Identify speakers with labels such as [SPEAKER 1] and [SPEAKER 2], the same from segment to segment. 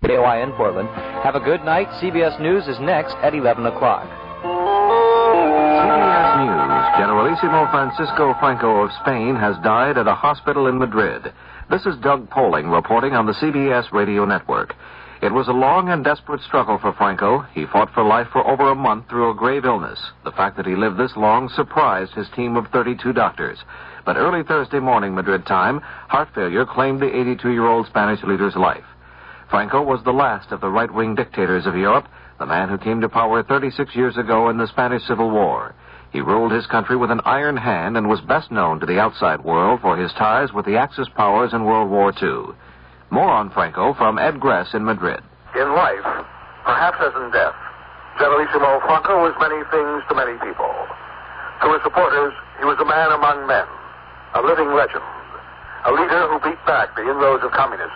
[SPEAKER 1] KOI in Portland. Have a good night. CBS News is next at 11 o'clock.
[SPEAKER 2] CBS News. Generalissimo Francisco Franco of Spain has died at a hospital in Madrid. This is Doug Poling reporting on the CBS radio network. It was a long and desperate struggle for Franco. He fought for life for over a month through a grave illness. The fact that he lived this long surprised his team of 32 doctors. But early Thursday morning, Madrid time, heart failure claimed the 82-year-old Spanish leader's life. Franco was the last of the right-wing dictators of Europe, the man who came to power 36 years ago in the Spanish Civil War. He ruled his country with an iron hand and was best known to the outside world for his ties with the Axis powers in World War II. More on Franco from Ed Gress in Madrid.
[SPEAKER 3] In life, perhaps as in death, Generalissimo Franco was many things to many people. To his supporters, he was a man among men, a living legend, a leader who beat back the inroads of communism.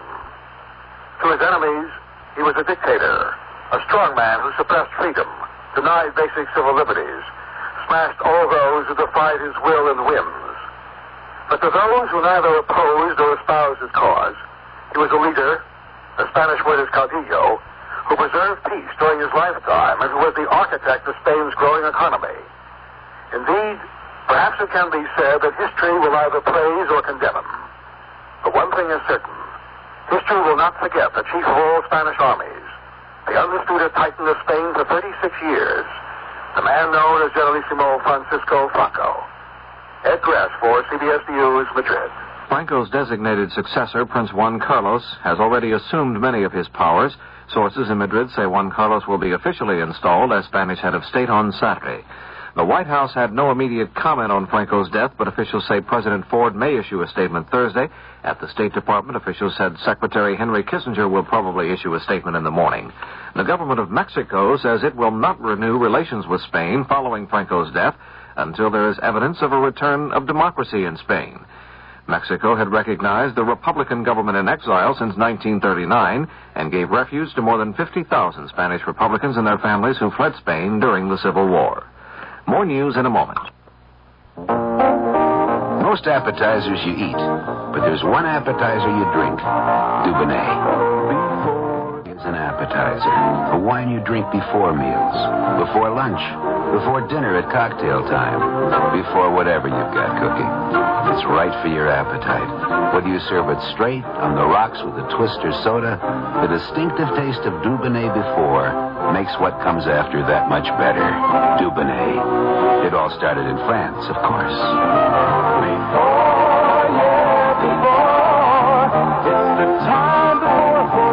[SPEAKER 3] To his enemies, he was a dictator, a strong man who suppressed freedom, denied basic civil liberties, smashed all those who defied his will and whims. But to those who neither opposed or espoused his cause, he was a leader, the Spanish word is caudillo, who preserved peace during his lifetime and who was the architect of Spain's growing economy. Indeed, perhaps it can be said that history will either praise or condemn him. But one thing is certain. History will not forget the chief of all Spanish armies, the undisputed titan of Spain for 36 years, the man known as Generalissimo Francisco Franco. Ed Gress for CBS News, Madrid.
[SPEAKER 2] Franco's designated successor, Prince Juan Carlos, has already assumed many of his powers. Sources in Madrid say Juan Carlos will be officially installed as Spanish head of state on Saturday. The White House had no immediate comment on Franco's death, but officials say President Ford may issue a statement Thursday. At the State Department, officials said Secretary Henry Kissinger will probably issue a statement in the morning. The government of Mexico says it will not renew relations with Spain following Franco's death until there is evidence of a return of democracy in Spain. Mexico had recognized the Republican government in exile since 1939 and gave refuge to more than 50,000 Spanish Republicans and their families who fled Spain during the Civil War. More news in a moment.
[SPEAKER 4] Most appetizers you eat, but there's one appetizer you drink. Dubonnet. It's an appetizer, a wine you drink before meals, before lunch, before dinner at cocktail time, before whatever you've got cooking. It's right for your appetite. Whether you serve it straight, on the rocks with a twist or soda, the distinctive taste of Dubonnet before makes what comes after that much better. Dubonnet. It all started in France, of course.
[SPEAKER 5] Before, it's the time for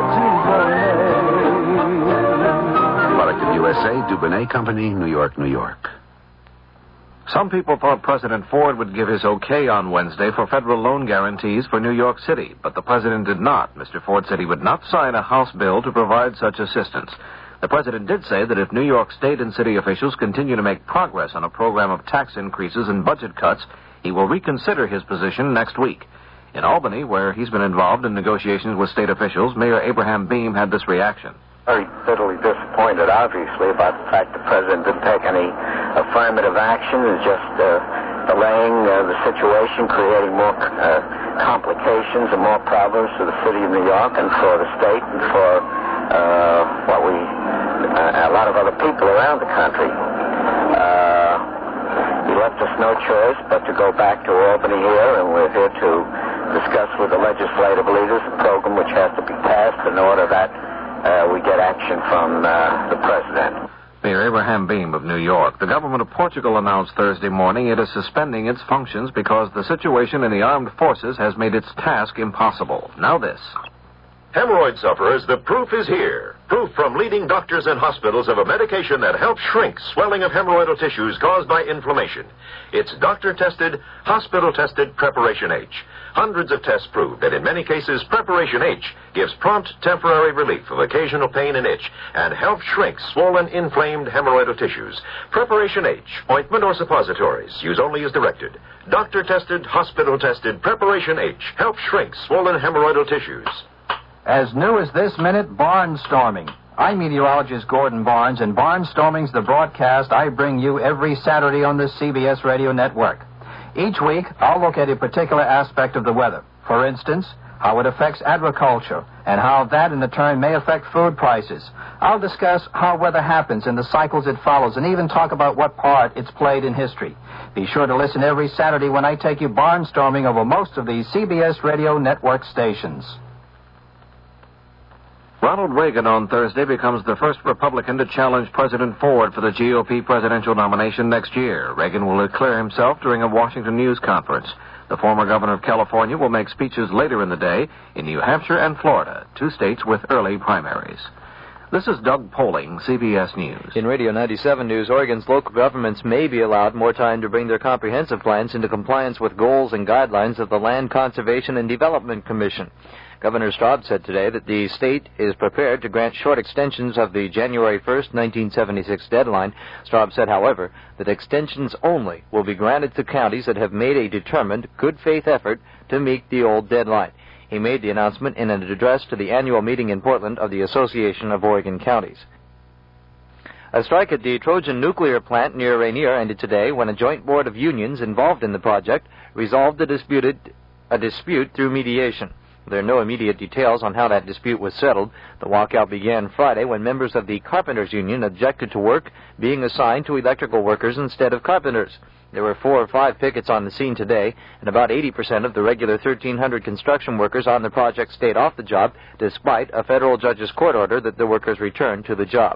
[SPEAKER 5] Dubonnet.
[SPEAKER 4] Product of USA, Dubonnet Company, New York, New York.
[SPEAKER 2] Some people thought President Ford would give his okay on Wednesday for federal loan guarantees for New York City, but the president did not. Mr. Ford said he would not sign a House bill to provide such assistance. The president did say that if New York State and city officials continue to make progress on a program of tax increases and budget cuts, he will reconsider his position next week. In Albany, where he's been involved in negotiations with state officials, Mayor Abraham Beame had this reaction.
[SPEAKER 6] Very bitterly disappointed, obviously, about the fact the president didn't take any affirmative action and just delaying the situation, creating more complications and more problems for the city of New York and for the state and for a lot of other people around the country. He left us no choice but to go back to Albany here, and we're here to discuss with the legislative leaders the program which has to be passed in order that we get action from the president.
[SPEAKER 2] Mayor Abraham Beame of New York. The government of Portugal announced Thursday morning it is suspending its functions because the situation in the armed forces has made its task impossible. Now this.
[SPEAKER 7] Hemorrhoid sufferers, the proof is here. Proof from leading doctors and hospitals of a medication that helps shrink swelling of hemorrhoidal tissues caused by inflammation. It's doctor-tested, hospital-tested Preparation H. Hundreds of tests prove that in many cases, Preparation H gives prompt, temporary relief of occasional pain and itch and helps shrink swollen, inflamed hemorrhoidal tissues. Preparation H, ointment or suppositories, use only as directed. Doctor-tested, hospital-tested Preparation H helps shrink swollen hemorrhoidal tissues.
[SPEAKER 8] As new as this minute, barnstorming. I'm meteorologist Gordon Barnes, and Barnstorming's the broadcast I bring you every Saturday on the CBS radio network. Each week, I'll look at a particular aspect of the weather. For instance, how it affects agriculture, and how that in turn may affect food prices. I'll discuss how weather happens and the cycles it follows, and even talk about what part it's played in history. Be sure to listen every Saturday when I take you barnstorming over most of these CBS radio network stations.
[SPEAKER 2] Ronald Reagan on Thursday becomes the first Republican to challenge President Ford for the GOP presidential nomination next year. Reagan will declare himself during a Washington news conference. The former governor of California will make speeches later in the day in New Hampshire and Florida, 2 states with early primaries. This is Doug Poling, CBS News.
[SPEAKER 1] In Radio 97 News, Oregon's local governments may be allowed more time to bring their comprehensive plans into compliance with goals and guidelines of the Land Conservation and Development Commission. Governor Straub said today that the state is prepared to grant short extensions of the January 1st, 1976 deadline. Straub said, however, that extensions only will be granted to counties that have made a determined, good-faith effort to meet the old deadline. He made the announcement in an address to the annual meeting in Portland of the Association of Oregon Counties. A strike at the Trojan nuclear plant near Rainier ended today when a joint board of unions involved in the project resolved a dispute through mediation. There are no immediate details on how that dispute was settled. The walkout began Friday when members of the Carpenters Union objected to work being assigned to electrical workers instead of carpenters. There were 4 or 5 pickets on the scene today, and about 80% of the regular 1,300 construction workers on the project stayed off the job, despite a federal judge's court order that the workers return to the job.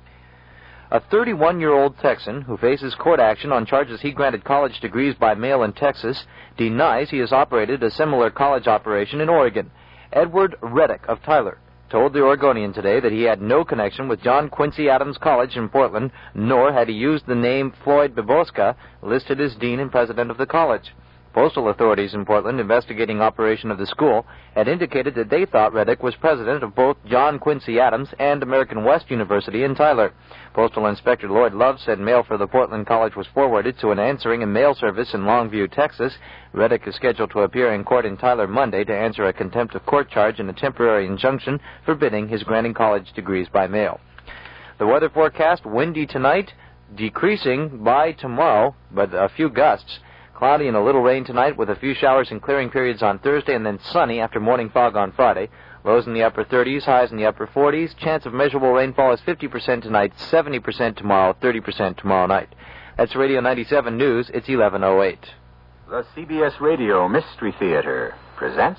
[SPEAKER 1] A 31-year-old Texan who faces court action on charges he granted college degrees by mail in Texas denies he has operated a similar college operation in Oregon. Edward Reddick of Tyler told the Oregonian today that he had no connection with John Quincy Adams College in Portland, nor had he used the name Floyd Baboska, listed as dean and president of the college. Postal authorities in Portland investigating operation of the school had indicated that they thought Reddick was president of both John Quincy Adams and American West University in Tyler. Postal Inspector Lloyd Love said mail for the Portland College was forwarded to an answering and mail service in Longview, Texas. Reddick is scheduled to appear in court in Tyler Monday to answer a contempt of court charge and a temporary injunction forbidding his granting college degrees by mail. The weather forecast, windy tonight, decreasing by tomorrow, but a few gusts. Cloudy and a little rain tonight with a few showers and clearing periods on Thursday, and then sunny after morning fog on Friday. Lows in the upper 30s, highs in the upper 40s. Chance of measurable rainfall is 50% tonight, 70% tomorrow, 30% tomorrow night. That's Radio 97 News. It's 11:08.
[SPEAKER 4] The CBS Radio Mystery Theater presents...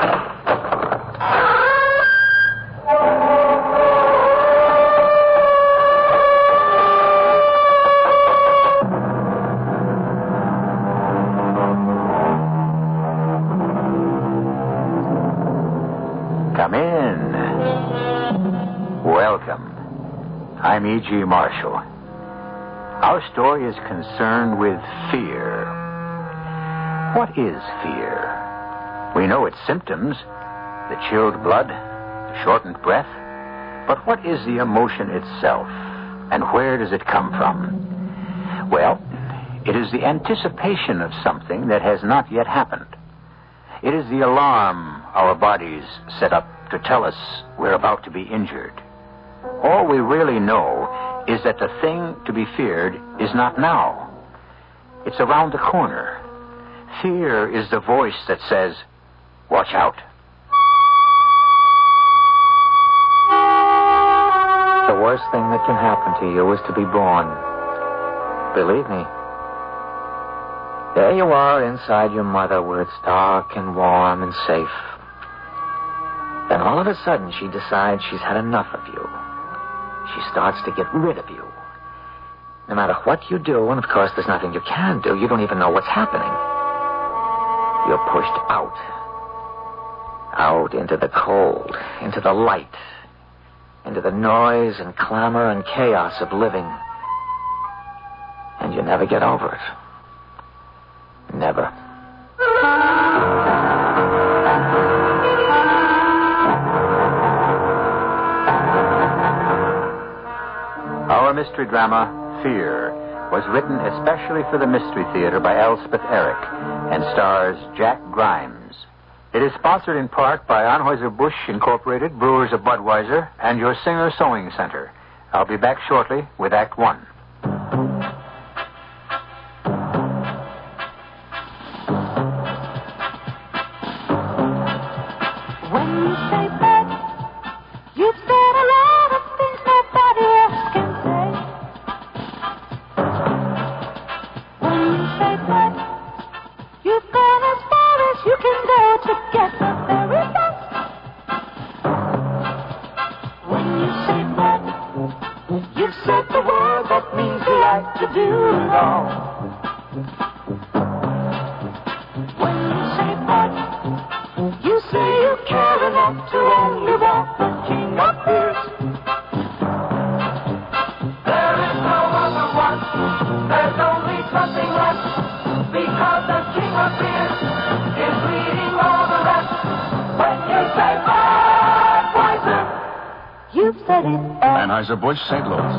[SPEAKER 4] Come in. Welcome. I'm E.G. Marshall. Our story is concerned with fear. What is fear? We know its symptoms, the chilled blood, the shortened breath. But what is the emotion itself, and where does it come from? Well, it is the anticipation of something that has not yet happened. It is the alarm our bodies set up to tell us we're about to be injured. All we really know is that the thing to be feared is not now. It's around the corner. Fear is the voice that says, watch out.
[SPEAKER 1] The worst thing that can happen to you is to be born. Believe me. There you are inside your mother where it's dark and warm and safe. Then all of a sudden she decides she's had enough of you. She starts to get rid of you. No matter what you do, and of course there's nothing you can do, you don't even know what's happening. You're pushed out. Out into the cold, into the light, into the noise and clamor and chaos of living. And you never get over it. Never.
[SPEAKER 4] Our mystery drama, Fear, was written especially for the Mystery Theater by Elspeth Eric and stars Jack Grimes. It is sponsored in part by Anheuser-Busch Incorporated, Brewers of Budweiser, and your Singer Sewing Center. I'll be back shortly with Act One.
[SPEAKER 9] you say bud, you've said a lot of things nobody else can say. When you say bud, you've gone as far as you can go to get the very best. When you say bud, you've said the word that means you like to do wrong. When you say bud, you say you care enough to only want the king of beers. There is no other one, there's only something left, because the king of beers is leading all the rest. When you say Budweiser, you've said it.
[SPEAKER 10] Anheuser-Busch, St. Louis.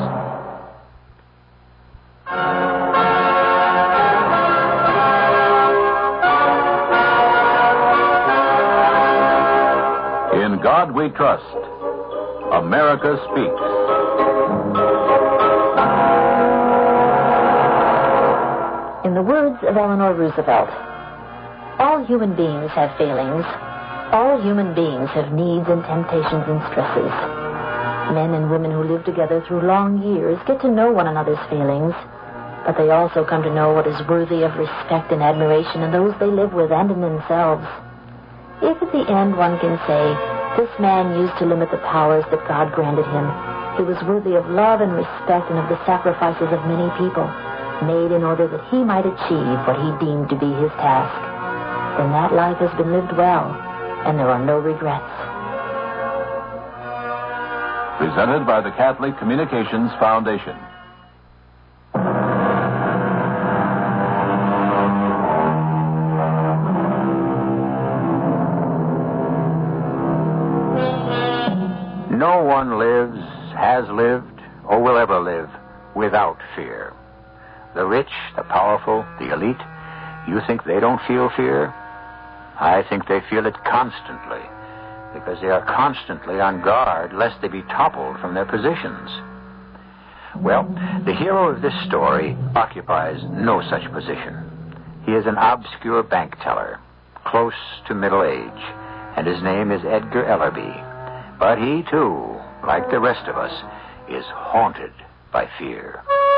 [SPEAKER 10] In God we trust. America speaks.
[SPEAKER 11] In the words of Eleanor Roosevelt, all human beings have failings. All human beings have needs and temptations and stresses. Men and women who live together through long years get to know one another's failings, but they also come to know what is worthy of respect and admiration in those they live with and in themselves. If at the end one can say, this man used to limit the powers that God granted him, he was worthy of love and respect and of the sacrifices of many people, made in order that he might achieve what he deemed to be his task, then that life has been lived well, and there are no regrets.
[SPEAKER 10] Presented by the Catholic Communications Foundation.
[SPEAKER 12] No one lives, has lived, or will ever live without fear. The rich, the powerful, the elite, you think they don't feel fear? I think they feel it constantly, because they are constantly on guard lest they be toppled from their positions. Well, the hero of this story occupies no such position. He is an obscure bank teller, close to middle age, and his name is Edgar Ellerby. But he, too, like the rest of us, is haunted by fear.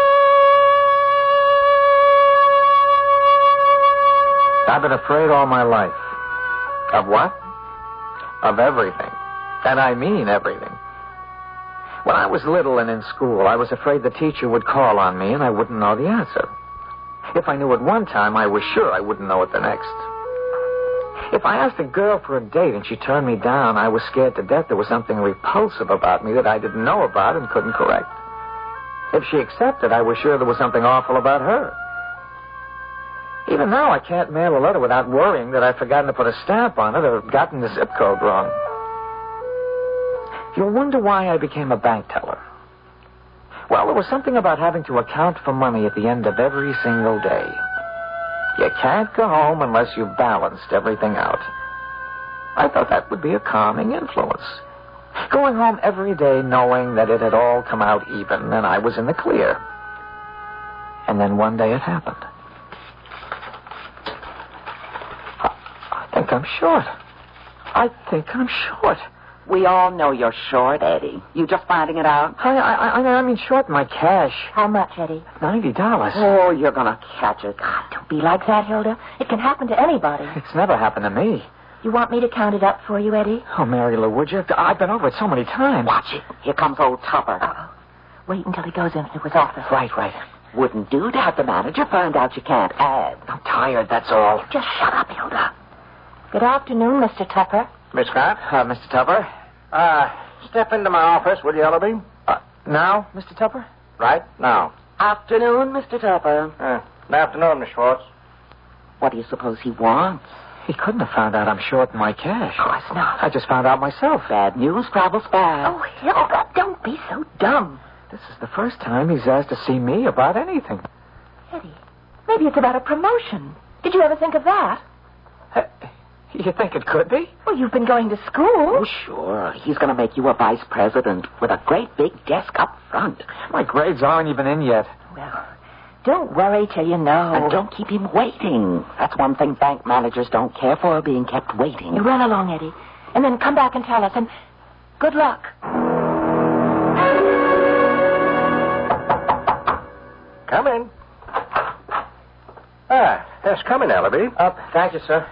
[SPEAKER 8] I've been afraid all my life. Of what? Of everything. And I mean everything. When I was little and in school, I was afraid the teacher would call on me and I wouldn't know the answer. If I knew it one time, I was sure I wouldn't know it the next. If I asked a girl for a date and she turned me down, I was scared to death there was something repulsive about me that I didn't know about and couldn't correct. If she accepted, I was sure there was something awful about her. Even now, I can't mail a letter without worrying that I've forgotten to put a stamp on it or gotten the zip code wrong. You'll wonder why I became a bank teller. Well, there was something about having to account for money at the end of every single day. You can't go home unless you've balanced everything out. I thought that would be a calming influence. Going home every day knowing that it had all come out even and I was in the clear. And then one day it happened. I think I'm short. I think I'm short.
[SPEAKER 13] We all know you're short, Eddie. You just finding it out?
[SPEAKER 8] I mean short in my cash.
[SPEAKER 11] How much, Eddie?
[SPEAKER 8] $90.
[SPEAKER 13] Oh, you're going to catch it.
[SPEAKER 11] God, don't be like that, Hilda. It can happen to anybody.
[SPEAKER 8] It's never happened to me.
[SPEAKER 11] You want me to count it up for you, Eddie?
[SPEAKER 8] Oh, Mary Lou, would you? I've been over it so many times.
[SPEAKER 13] Watch it. Here comes old Tupper.
[SPEAKER 11] Uh-oh. Wait until he goes into his office.
[SPEAKER 8] Right.
[SPEAKER 13] Wouldn't do to have the manager find out you can't add.
[SPEAKER 8] I'm tired, that's all.
[SPEAKER 11] Just shut up, Hilda. Good afternoon, Mr. Tupper.
[SPEAKER 14] Miss Scott?
[SPEAKER 8] Mr. Tupper?
[SPEAKER 14] Step into my office, will you, Ellerby?
[SPEAKER 8] Now, Mr. Tupper?
[SPEAKER 14] Right now.
[SPEAKER 13] Afternoon, Mr. Tupper.
[SPEAKER 14] Good afternoon, Miss Schwartz.
[SPEAKER 13] What do you suppose he wants?
[SPEAKER 8] He couldn't have found out I'm short in my cash.
[SPEAKER 11] Of course not.
[SPEAKER 8] I just found out myself.
[SPEAKER 13] Bad news travels fast.
[SPEAKER 11] Oh, Hilda, don't be so dumb.
[SPEAKER 8] This is the first time he's asked to see me about anything.
[SPEAKER 11] Eddie, maybe it's about a promotion. Did you ever think of that?
[SPEAKER 8] You think it could be?
[SPEAKER 11] Well, you've been going to school.
[SPEAKER 13] Oh, sure. He's going to make you a vice president with a great big desk up front.
[SPEAKER 8] My grades aren't even in yet.
[SPEAKER 11] Well, don't worry till you know.
[SPEAKER 13] And don't keep him waiting. That's one thing bank managers don't care for, being kept waiting.
[SPEAKER 11] You run along, Eddie.
[SPEAKER 15] And then come back and tell us. And good luck.
[SPEAKER 14] Come in. Yes, come in, Ellaby.
[SPEAKER 8] Thank you, sir.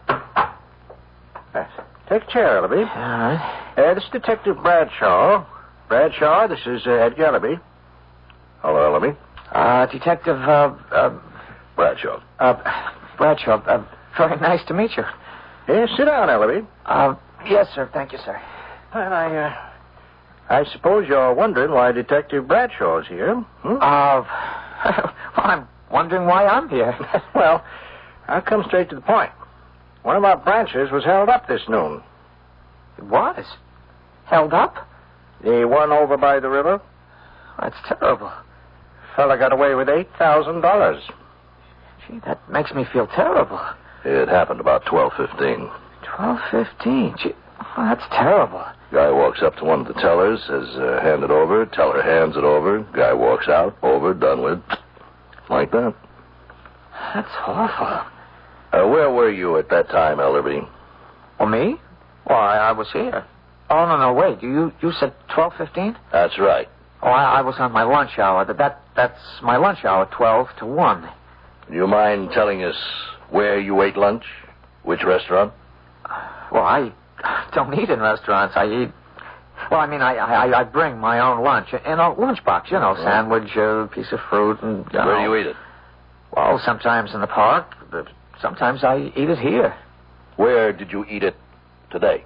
[SPEAKER 14] Yes. Take a chair, Ellaby.
[SPEAKER 8] All right.
[SPEAKER 14] This is Detective Bradshaw. Bradshaw, this is Edgar Ellaby. Hello, Ellaby.
[SPEAKER 8] Detective,
[SPEAKER 14] Bradshaw.
[SPEAKER 8] Bradshaw, very nice to meet you.
[SPEAKER 14] Yes, sit down, Ellaby.
[SPEAKER 8] Yes, sir. Thank you, sir.
[SPEAKER 14] Well, I suppose you're wondering why Detective Bradshaw's here.
[SPEAKER 8] Well, I'm wondering why I'm here.
[SPEAKER 14] Well, I'll come straight to the point. One of our branches was held up this noon.
[SPEAKER 8] It was? Held up?
[SPEAKER 14] The one over by the river?
[SPEAKER 8] That's terrible.
[SPEAKER 14] Fella got away with $8,000.
[SPEAKER 8] Gee, that makes me feel terrible.
[SPEAKER 16] It happened about 12:15.
[SPEAKER 8] 12:15? Gee, well, that's terrible.
[SPEAKER 16] Guy walks up to one of the tellers, says, hand it over. Teller hands it over. Guy walks out, over, done with. Like that.
[SPEAKER 8] That's awful.
[SPEAKER 16] Where were you at that time, Ellerby?
[SPEAKER 8] Oh, me? Well, I was here. Oh, no, wait. You said 12:15?
[SPEAKER 16] That's right.
[SPEAKER 8] Oh, I was on my lunch hour. That's my lunch hour, 12 to 1.
[SPEAKER 16] Do you mind telling us where you ate lunch? Which restaurant?
[SPEAKER 8] Well, I don't eat in restaurants. I eat... Well, I mean, I bring my own lunch in a lunchbox, sandwich, a piece of fruit, and...
[SPEAKER 16] Where do you eat it?
[SPEAKER 8] Well, sometimes in the park, but sometimes I eat it here.
[SPEAKER 16] Where did you eat it today?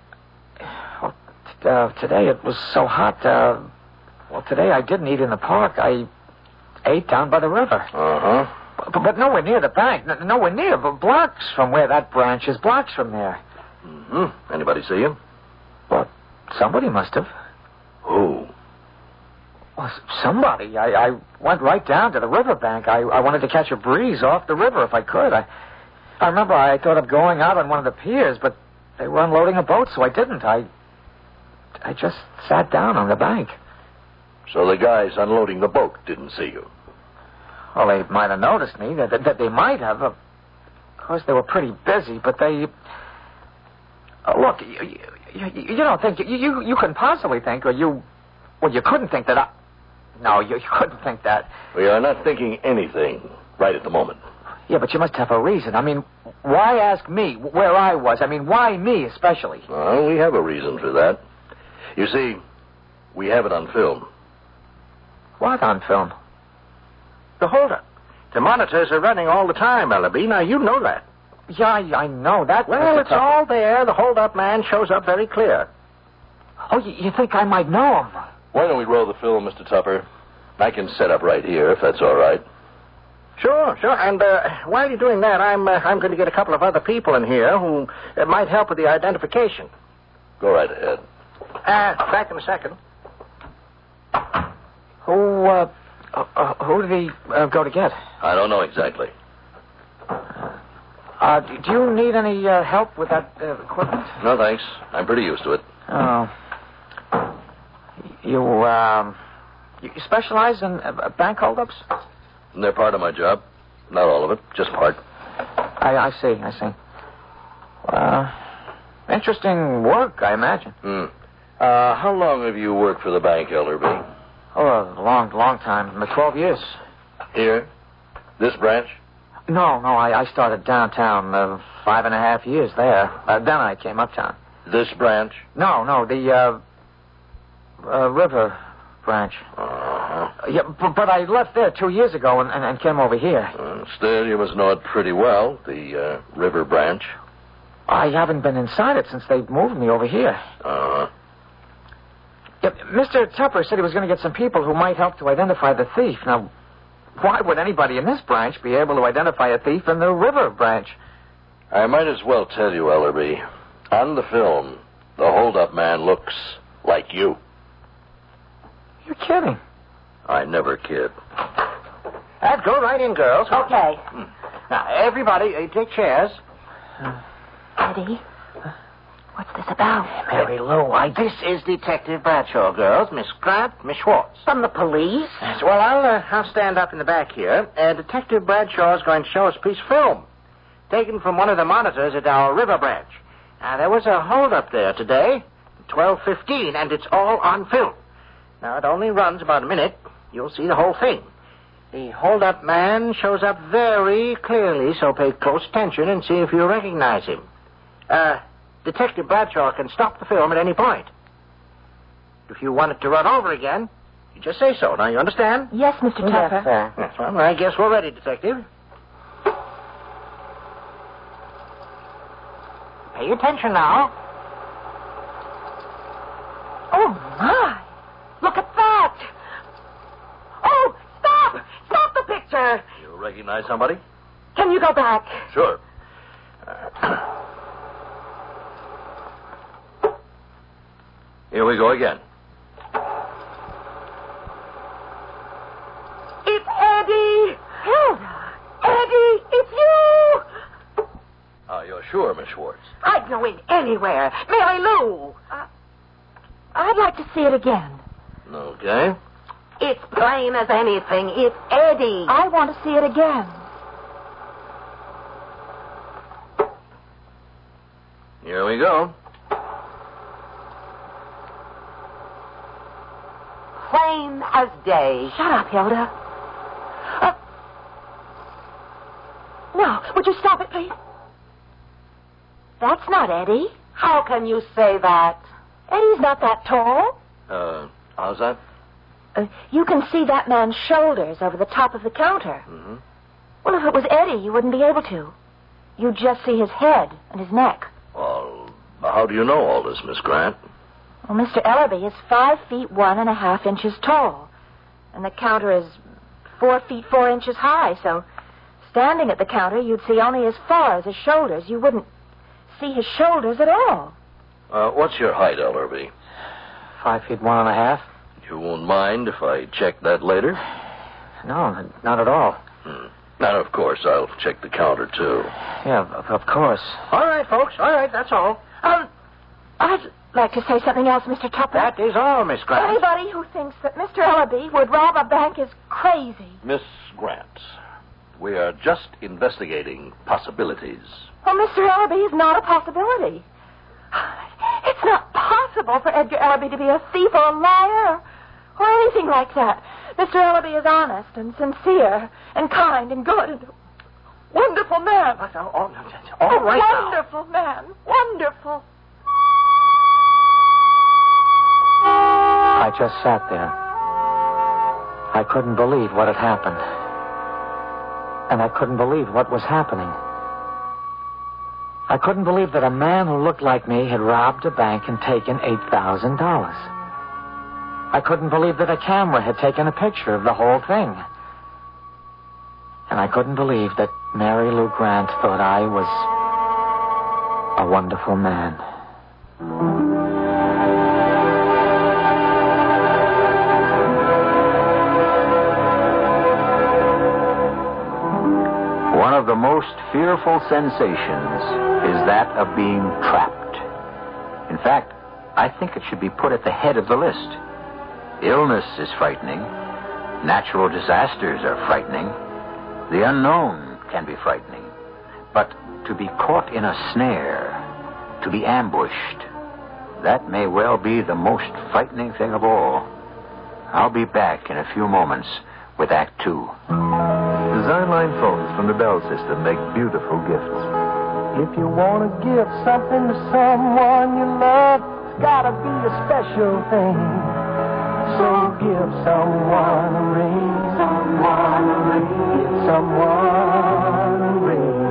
[SPEAKER 8] Well, today it was so hot, well, today I didn't eat in the park. I ate down by the river.
[SPEAKER 16] Uh-huh.
[SPEAKER 8] But nowhere near the bank. Nowhere near, but blocks from where that branch is. Blocks from there.
[SPEAKER 16] Mm-hmm. Anybody see him?
[SPEAKER 8] Well, somebody must have.
[SPEAKER 16] Who?
[SPEAKER 8] Well, somebody. I went right down to the riverbank. I wanted to catch a breeze off the river if I could. I remember I thought of going out on one of the piers, but they were unloading a boat, so I didn't. I just sat down on the bank.
[SPEAKER 16] So the guys unloading the boat didn't see you?
[SPEAKER 8] Well, they might have noticed me. That they might have. Of course, they were pretty busy, but they... look, you don't think... You couldn't possibly think, or you... Well, you couldn't think that I... No, you couldn't think that.
[SPEAKER 16] We are not thinking anything right at the moment.
[SPEAKER 8] Yeah, but you must have a reason. I mean, why ask me where I was? I mean, why me especially?
[SPEAKER 16] Well, we have a reason for that. You see, we have it on film.
[SPEAKER 8] What on film?
[SPEAKER 14] The holdup. The monitors are running all the time, Ellaby. Now, you know that.
[SPEAKER 8] Yeah, I know that.
[SPEAKER 14] Well, it's all there. The holdup man shows up very clear.
[SPEAKER 8] Oh, you think I might know him?
[SPEAKER 16] Why don't we roll the film, Mr. Tupper? I can set up right here, if that's all right.
[SPEAKER 14] Sure. And while you're doing that, I'm going to get a couple of other people in here who might help with the identification.
[SPEAKER 16] Go right ahead.
[SPEAKER 14] Back in a second.
[SPEAKER 8] Who did he go to get?
[SPEAKER 16] I don't know exactly.
[SPEAKER 8] Do you need any help with that equipment?
[SPEAKER 16] No, thanks. I'm pretty used to it.
[SPEAKER 8] Oh. You specialize in bank holdups?
[SPEAKER 16] They're part of my job. Not all of it, just part.
[SPEAKER 8] I see. Interesting work, I imagine.
[SPEAKER 16] How long have you worked for the bank, Ellerby?
[SPEAKER 8] Oh, a long time. 12 years.
[SPEAKER 16] Here? This branch?
[SPEAKER 8] No, I started downtown 5.5 years there. Then I came uptown.
[SPEAKER 16] This branch?
[SPEAKER 8] No, the river branch. Yeah, but I left there 2 years ago and came over here.
[SPEAKER 16] Still, you must know it pretty well, the river branch.
[SPEAKER 8] I haven't been inside it since they moved me over here. Yeah, Mr. Tupper said he was going to get some people who might help to identify the thief. Now, why would anybody in this branch be able to identify a thief in the river branch?
[SPEAKER 16] I might as well tell you, Ellerby. On the film, the hold-up man looks like you.
[SPEAKER 8] You're kidding.
[SPEAKER 16] I never kid.
[SPEAKER 14] Go right in, girls.
[SPEAKER 15] Okay.
[SPEAKER 14] Now, everybody, take chairs.
[SPEAKER 15] Eddie, what's this about?
[SPEAKER 14] Mary Lou, this is Detective Bradshaw, girls. Miss Grant, Miss Schwartz.
[SPEAKER 15] From the police?
[SPEAKER 14] Yes, well, I'll stand up in the back here. Detective Bradshaw is going to show us a piece of film taken from one of the monitors at our river branch. There was a hold-up there today, 12:15, and it's all on film. Now, it only runs about a minute. You'll see the whole thing. The hold-up man shows up very clearly, so pay close attention and see if you recognize him. Detective Bradshaw can stop the film at any point. If you want it to run over again, you just say so. Now, you understand?
[SPEAKER 15] Yes, Mr. Tupper.
[SPEAKER 6] Yes, sir.
[SPEAKER 14] Yes, well, I guess we're ready, Detective. Pay attention now.
[SPEAKER 15] Oh, my. Look at that. Oh, stop. Stop the picture.
[SPEAKER 16] You recognize somebody?
[SPEAKER 15] Can you go back?
[SPEAKER 16] Sure. Here we go again.
[SPEAKER 15] It's Eddie. Hilda. Eddie, it's you.
[SPEAKER 16] You're sure, Miss Schwartz?
[SPEAKER 15] I'd go in anywhere. Mary Lou. I'd like to see it again.
[SPEAKER 16] Okay.
[SPEAKER 15] It's plain as anything. It's Eddie. I want to see it again.
[SPEAKER 16] Here we go.
[SPEAKER 15] Plain as day. Shut up, Hilda. No, would you stop it, please? That's not Eddie. How can you say that? Eddie's not that tall.
[SPEAKER 16] How's that?
[SPEAKER 15] You can see that man's shoulders over the top of the counter.
[SPEAKER 16] Mm-hmm.
[SPEAKER 15] Well, if it was Eddie, you wouldn't be able to. You'd just see his head and his neck.
[SPEAKER 16] Well, how do you know all this, Miss Grant?
[SPEAKER 15] Well, Mr. Ellerby is 5 feet 1.5 inches tall, and the counter is 4 feet 4 inches high, so standing at the counter, you'd see only as far as his shoulders. You wouldn't see his shoulders at all.
[SPEAKER 16] What's your height, Ellerby?
[SPEAKER 14] 5 feet 1.5.
[SPEAKER 16] You won't mind if I check that later?
[SPEAKER 14] No, not at all.
[SPEAKER 16] And of course, I'll check the counter, too.
[SPEAKER 14] Yeah, of course. All right, folks. All right, that's all.
[SPEAKER 15] I'd like to say something else, Mr. Tupper.
[SPEAKER 14] That is all, Miss Grant.
[SPEAKER 15] Anybody who thinks that Mr. Ellerby would rob a bank is crazy.
[SPEAKER 16] Miss Grant, we are just investigating possibilities.
[SPEAKER 15] Well, Mr. Ellerby is not a possibility. It's not possible for Edgar Ellerby to be a thief or a liar or anything like that. Mr. Ellerby is honest and sincere and kind and good and a wonderful man.
[SPEAKER 14] All right now.
[SPEAKER 15] Wonderful man. Wonderful.
[SPEAKER 14] I just sat there. I couldn't believe what had happened. And I couldn't believe what was happening. I couldn't believe that a man who looked like me had robbed a bank and taken $8,000. I couldn't believe that a camera had taken a picture of the whole thing. And I couldn't believe that Mary Lou Grant thought I was a wonderful man.
[SPEAKER 12] One of the most fearful sensations is that of being trapped. In fact, I think it should be put at the head of the list. Illness is frightening. Natural disasters are frightening. The unknown can be frightening. But to be caught in a snare, to be ambushed, that may well be the most frightening thing of all. I'll be back in a few moments with Act 2.
[SPEAKER 17] Design line phones from the Bell system make beautiful gifts.
[SPEAKER 5] If you want to give something to someone you love, it's gotta be a special thing. So give someone a ring. Someone a ring. Give someone a ring.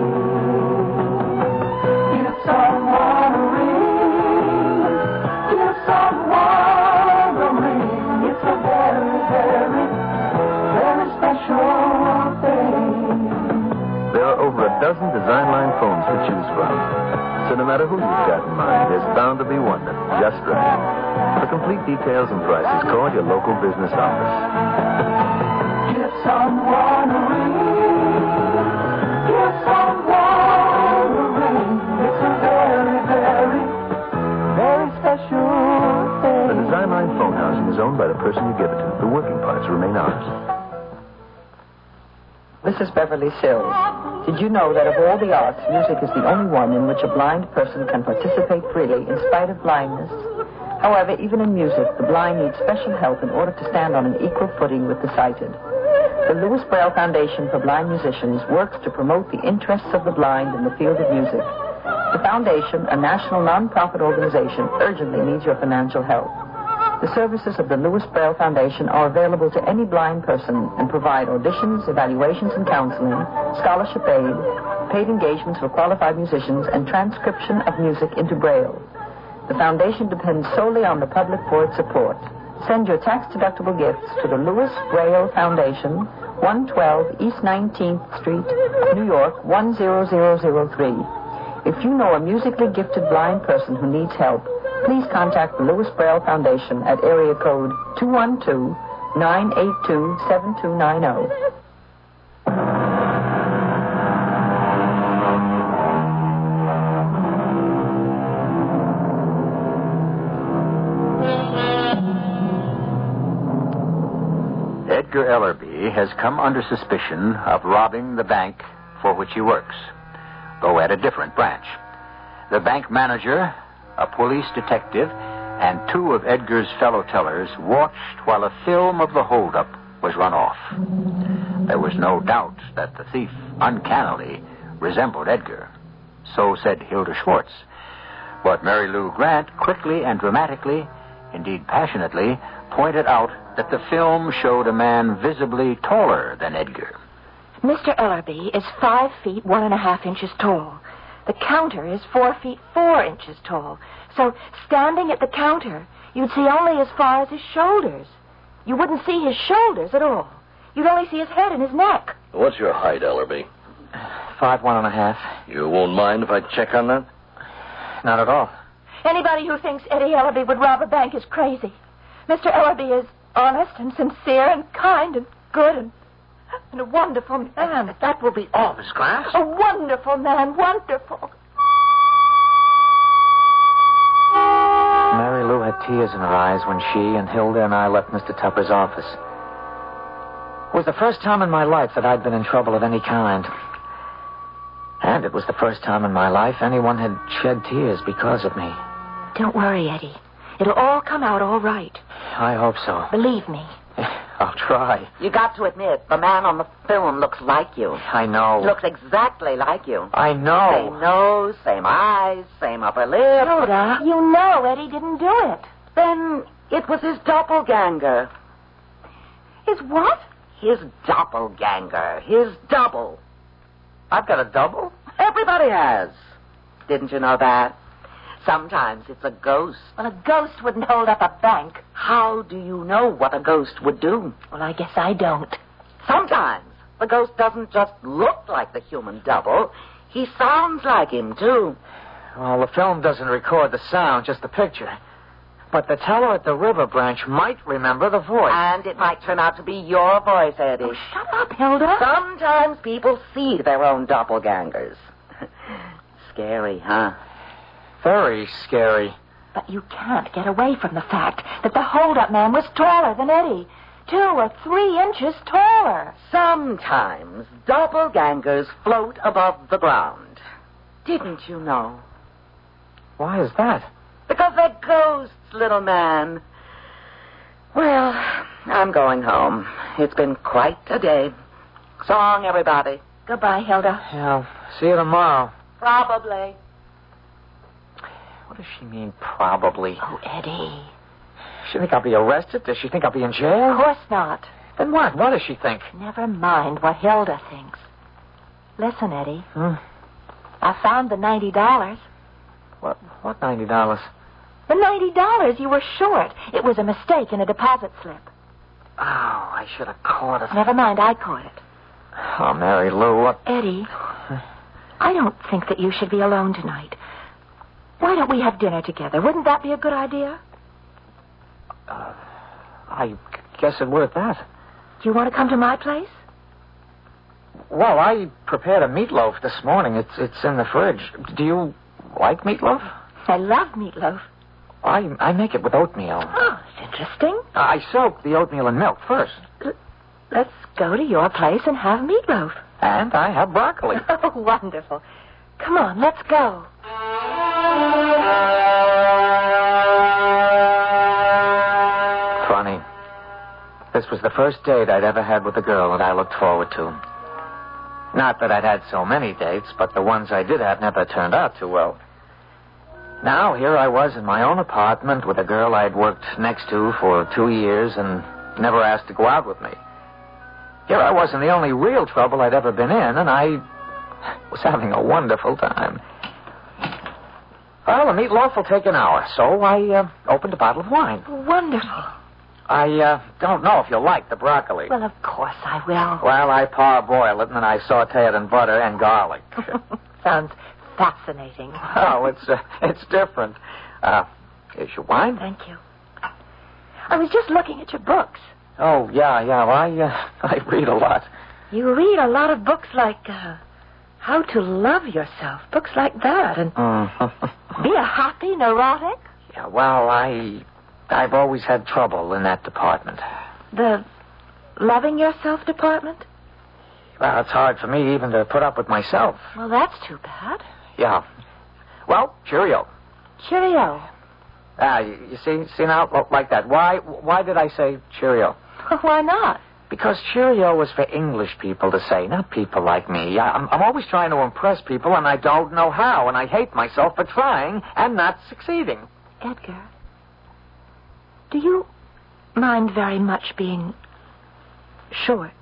[SPEAKER 5] Give someone a ring. Give someone a ring. It's a very, very, very special thing.
[SPEAKER 17] There are over a dozen design line phones to choose from. So no matter who you've got in mind, there's bound to be one that's just right. For complete details and prices, call your local business office.
[SPEAKER 5] Give someone a ring. Give someone a ring. It's a very, very, very special thing.
[SPEAKER 17] The Design Line phone housing is owned by the person you give it to. The working parts remain ours.
[SPEAKER 18] This is Beverly Sills. Did you know that of all the arts, music is the only one in which a blind person can participate freely in spite of blindness? However, even in music, the blind need special help in order to stand on an equal footing with the sighted. The Louis Braille Foundation for Blind Musicians works to promote the interests of the blind in the field of music. The foundation, a national non-profit organization, urgently needs your financial help. The services of the Louis Braille Foundation are available to any blind person and provide auditions, evaluations and counseling, scholarship aid, paid engagements for qualified musicians, and transcription of music into Braille. The foundation depends solely on the public for its support. Send your tax-deductible gifts to the Louis Braille Foundation, 112 East 19th Street, New York, 10003. If you know a musically gifted blind person who needs help, please contact the Louis Braille Foundation at area code 212-982-7290.
[SPEAKER 12] Edgar Ellerby has come under suspicion of robbing the bank for which he works, though at a different branch. The bank manager, a police detective, and two of Edgar's fellow tellers watched while a film of the holdup was run off. There was no doubt that the thief uncannily resembled Edgar. So said Hilda Schwartz. But Mary Lou Grant quickly and dramatically, indeed passionately, pointed out that the film showed a man visibly taller than Edgar.
[SPEAKER 15] Mr. Ellerby is 5 feet 1.5 inches tall. The counter is 4 feet 4 inches tall. So, standing at the counter, you'd see only as far as his shoulders. You wouldn't see his shoulders at all. You'd only see his head and his neck.
[SPEAKER 16] What's your height, Ellerby?
[SPEAKER 8] 5'1.5".
[SPEAKER 16] You won't mind if I check on that?
[SPEAKER 8] Not at all.
[SPEAKER 15] Anybody who thinks Eddie Ellerby would rob a bank is crazy. Mr. Ellerby is honest and sincere and kind and good and a wonderful man.
[SPEAKER 14] That will be all, Miss Grant.
[SPEAKER 15] A wonderful man, wonderful.
[SPEAKER 8] Mary Lou had tears in her eyes when she and Hilda and I left Mr. Tupper's office. It was the first time in my life that I'd been in trouble of any kind. And it was the first time in my life anyone had shed tears because of me.
[SPEAKER 15] Don't worry, Eddie. It'll all come out all right.
[SPEAKER 8] I hope so.
[SPEAKER 15] Believe me.
[SPEAKER 8] I'll try.
[SPEAKER 13] You got to admit, the man on the film looks like you.
[SPEAKER 8] I know.
[SPEAKER 13] Looks exactly like you.
[SPEAKER 8] I know.
[SPEAKER 13] Same nose, same eyes, same upper lip.
[SPEAKER 15] Hilda, you know Eddie didn't do it.
[SPEAKER 13] Then it was his doppelganger.
[SPEAKER 15] His what?
[SPEAKER 13] His doppelganger. His double.
[SPEAKER 8] I've got a double?
[SPEAKER 13] Everybody has. Didn't you know that? Sometimes it's a ghost.
[SPEAKER 15] Well, a ghost wouldn't hold up a bank.
[SPEAKER 13] How do you know what a ghost would do?
[SPEAKER 15] Well, I guess I don't.
[SPEAKER 13] Sometimes the ghost doesn't just look like the human double. He sounds like him, too.
[SPEAKER 8] Well, the film doesn't record the sound, just the picture. But the teller at the river branch might remember the voice.
[SPEAKER 13] And it might turn out to be your voice, Eddie.
[SPEAKER 15] Oh, shut up, Hilda.
[SPEAKER 13] Sometimes people see their own doppelgangers. Scary, huh?
[SPEAKER 8] Very scary.
[SPEAKER 15] But you can't get away from the fact that the hold-up man was taller than Eddie. 2 or 3 inches taller.
[SPEAKER 13] Sometimes doppelgangers float above the ground. Didn't you know?
[SPEAKER 8] Why is that?
[SPEAKER 13] Because they're ghosts, little man. Well, I'm going home. It's been quite a day. So long, everybody.
[SPEAKER 15] Goodbye, Hilda.
[SPEAKER 8] Yeah, see you tomorrow.
[SPEAKER 13] Probably.
[SPEAKER 8] What does she mean, probably?
[SPEAKER 15] Oh, Eddie.
[SPEAKER 8] She think I'll be arrested? Does she think I'll be in jail?
[SPEAKER 15] Of course not.
[SPEAKER 8] Then what? What does she think?
[SPEAKER 15] Never mind what Hilda thinks. Listen, Eddie. I found the $90.
[SPEAKER 8] What $90?
[SPEAKER 15] The $90 you were short. It was a mistake in a deposit slip.
[SPEAKER 8] Oh, I should have caught it.
[SPEAKER 15] Never mind, I caught it.
[SPEAKER 8] Oh, Mary Lou, what?
[SPEAKER 15] Eddie, I don't think that you should be alone tonight. Why don't we have dinner together? Wouldn't that be a good idea?
[SPEAKER 8] I guess it would at that.
[SPEAKER 15] Do you want to come to my place?
[SPEAKER 8] Well, I prepared a meatloaf this morning. It's in the fridge. Do you like meatloaf?
[SPEAKER 15] I love meatloaf.
[SPEAKER 8] I make it with oatmeal.
[SPEAKER 15] Oh, it's interesting.
[SPEAKER 8] I soak the oatmeal in milk first.
[SPEAKER 15] Let's go to your place and have meatloaf.
[SPEAKER 8] And I have broccoli.
[SPEAKER 15] Oh, wonderful. Come on, let's go.
[SPEAKER 8] Funny. This was the first date I'd ever had with a girl that I looked forward to. Not that I'd had so many dates, but the ones I did have never turned out too well. Now, here I was in my own apartment with a girl I'd worked next to for 2 years and never asked to go out with me. Here I was in the only real trouble I'd ever been in, and I was having a wonderful time. Well, the meatloaf will take an hour, so I opened a bottle of wine.
[SPEAKER 15] Wonderful.
[SPEAKER 8] I don't know if you'll like the broccoli.
[SPEAKER 15] Well, of course I will.
[SPEAKER 8] Well, I parboil it, and then I saute it in butter and garlic.
[SPEAKER 15] Sounds fascinating.
[SPEAKER 8] Oh, it's different. Here's your wine.
[SPEAKER 15] Thank you. I was just looking at your books.
[SPEAKER 8] Oh, yeah. Well, I read a lot.
[SPEAKER 15] You read a lot of books like How to Love Yourself, books like that, and Be a Happy Neurotic.
[SPEAKER 8] Yeah, well, I've always had trouble in that department.
[SPEAKER 15] The loving yourself department?
[SPEAKER 8] Well, it's hard for me even to put up with myself.
[SPEAKER 15] Well, that's too bad.
[SPEAKER 8] Yeah. Well, cheerio.
[SPEAKER 15] Cheerio.
[SPEAKER 8] You see now, like that. Why did I say cheerio?
[SPEAKER 15] Why not?
[SPEAKER 8] Because cheerio is for English people to say, not people like me. I'm always trying to impress people, and I don't know how, and I hate myself for trying and not succeeding.
[SPEAKER 15] Edgar, do you mind very much being short?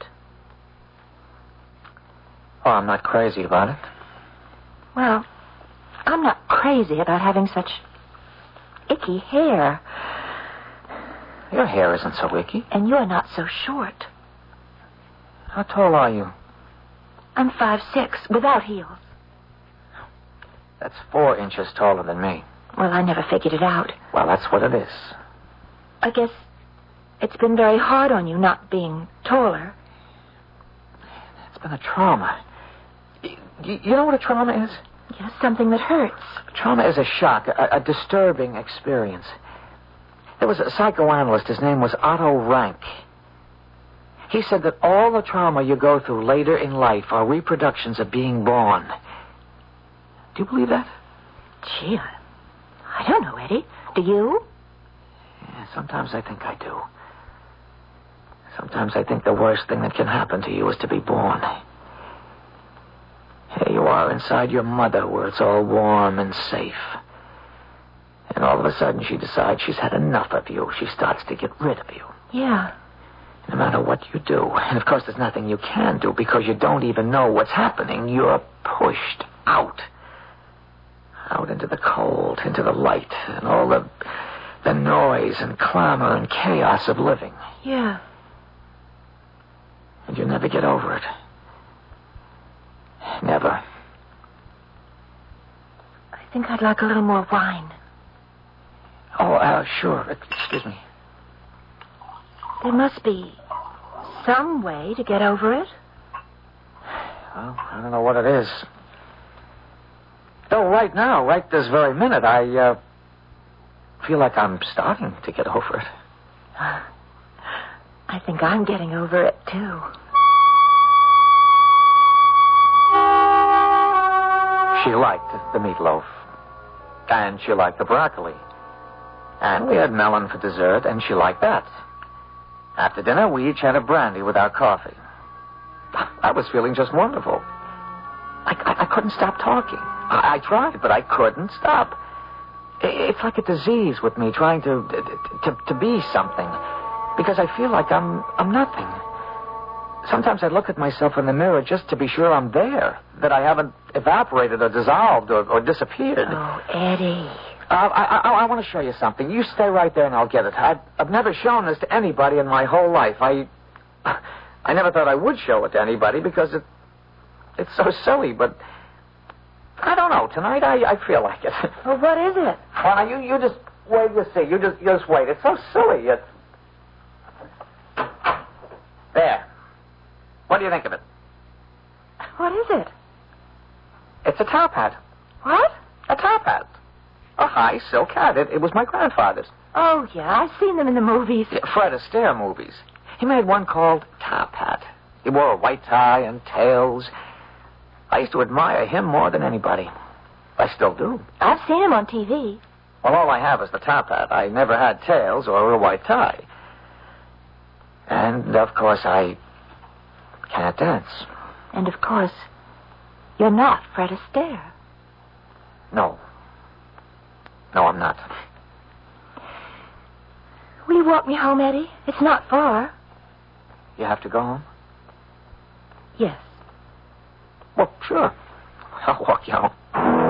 [SPEAKER 8] Oh, I'm not crazy about it.
[SPEAKER 15] Well, I'm not crazy about having such icky hair.
[SPEAKER 8] Your hair isn't so icky.
[SPEAKER 15] And you're not so short.
[SPEAKER 8] How tall are you?
[SPEAKER 15] I'm 5'6", without heels.
[SPEAKER 8] That's 4 inches taller than me.
[SPEAKER 15] Well, I never figured it out.
[SPEAKER 8] Well, that's what it is.
[SPEAKER 15] I guess it's been very hard on you not being taller.
[SPEAKER 8] It's been a trauma. You know what a trauma is?
[SPEAKER 15] Yes, something that hurts.
[SPEAKER 8] Trauma is a shock, a disturbing experience. There was a psychoanalyst, his name was Otto Rank. He said that all the trauma you go through later in life are reproductions of being born. Do you believe that?
[SPEAKER 15] Gee, I don't know, Eddie. Do you?
[SPEAKER 8] Yeah, sometimes I think I do. Sometimes I think the worst thing that can happen to you is to be born. Here you are inside your mother where it's all warm and safe. And all of a sudden she decides she's had enough of you. She starts to get rid of you.
[SPEAKER 15] Yeah.
[SPEAKER 8] No matter what you do. And of course there's nothing you can do because you don't even know what's happening. You're pushed out. Out into the cold, into the light, and all the noise and clamor and chaos of living.
[SPEAKER 15] Yeah.
[SPEAKER 8] And you never get over it. Never.
[SPEAKER 15] I think I'd like a little more wine.
[SPEAKER 8] Oh, sure. Excuse me.
[SPEAKER 15] There must be some way to get over it.
[SPEAKER 8] Well, I don't know what it is. Though right now, right this very minute, I feel like I'm starting to get over it.
[SPEAKER 15] I think I'm getting over it, too.
[SPEAKER 8] She liked the meatloaf. And she liked the broccoli. And we had melon for dessert, and she liked that. After dinner, we each had a brandy with our coffee. I was feeling just wonderful. I couldn't stop talking. I tried, but I couldn't stop. It's like a disease with me, trying to be something. Because I feel like I'm nothing. Sometimes I look at myself in the mirror just to be sure I'm there, that I haven't evaporated or dissolved or disappeared.
[SPEAKER 15] Oh, Eddie.
[SPEAKER 8] I want to show you something. You stay right there and I'll get it. I've never shown this to anybody in my whole life. I never thought I would show it to anybody because it's so silly, but I don't know. Tonight I feel like it.
[SPEAKER 15] Well, what is it?
[SPEAKER 8] Well, now, you just wait to see. You just wait. It's so silly. There. What do you think of it?
[SPEAKER 15] What is it?
[SPEAKER 8] It's a top hat.
[SPEAKER 15] What?
[SPEAKER 8] A top hat. A high silk hat. It was my grandfather's.
[SPEAKER 15] Oh, yeah. I've seen them in the movies.
[SPEAKER 8] Yeah, Fred Astaire movies.
[SPEAKER 12] He made one called Top Hat. He wore a white tie and tails. I used to admire him more than anybody. I still do.
[SPEAKER 15] I've seen him on TV.
[SPEAKER 12] Well, all I have is the top hat. I never had tails or a white tie. And, of course, I can't dance.
[SPEAKER 15] And, of course, you're not Fred Astaire.
[SPEAKER 12] No. No, I'm not.
[SPEAKER 15] Will you walk me home, Eddie? It's not far.
[SPEAKER 12] You have to go home?
[SPEAKER 15] Yes.
[SPEAKER 12] Well, sure. I'll walk you home.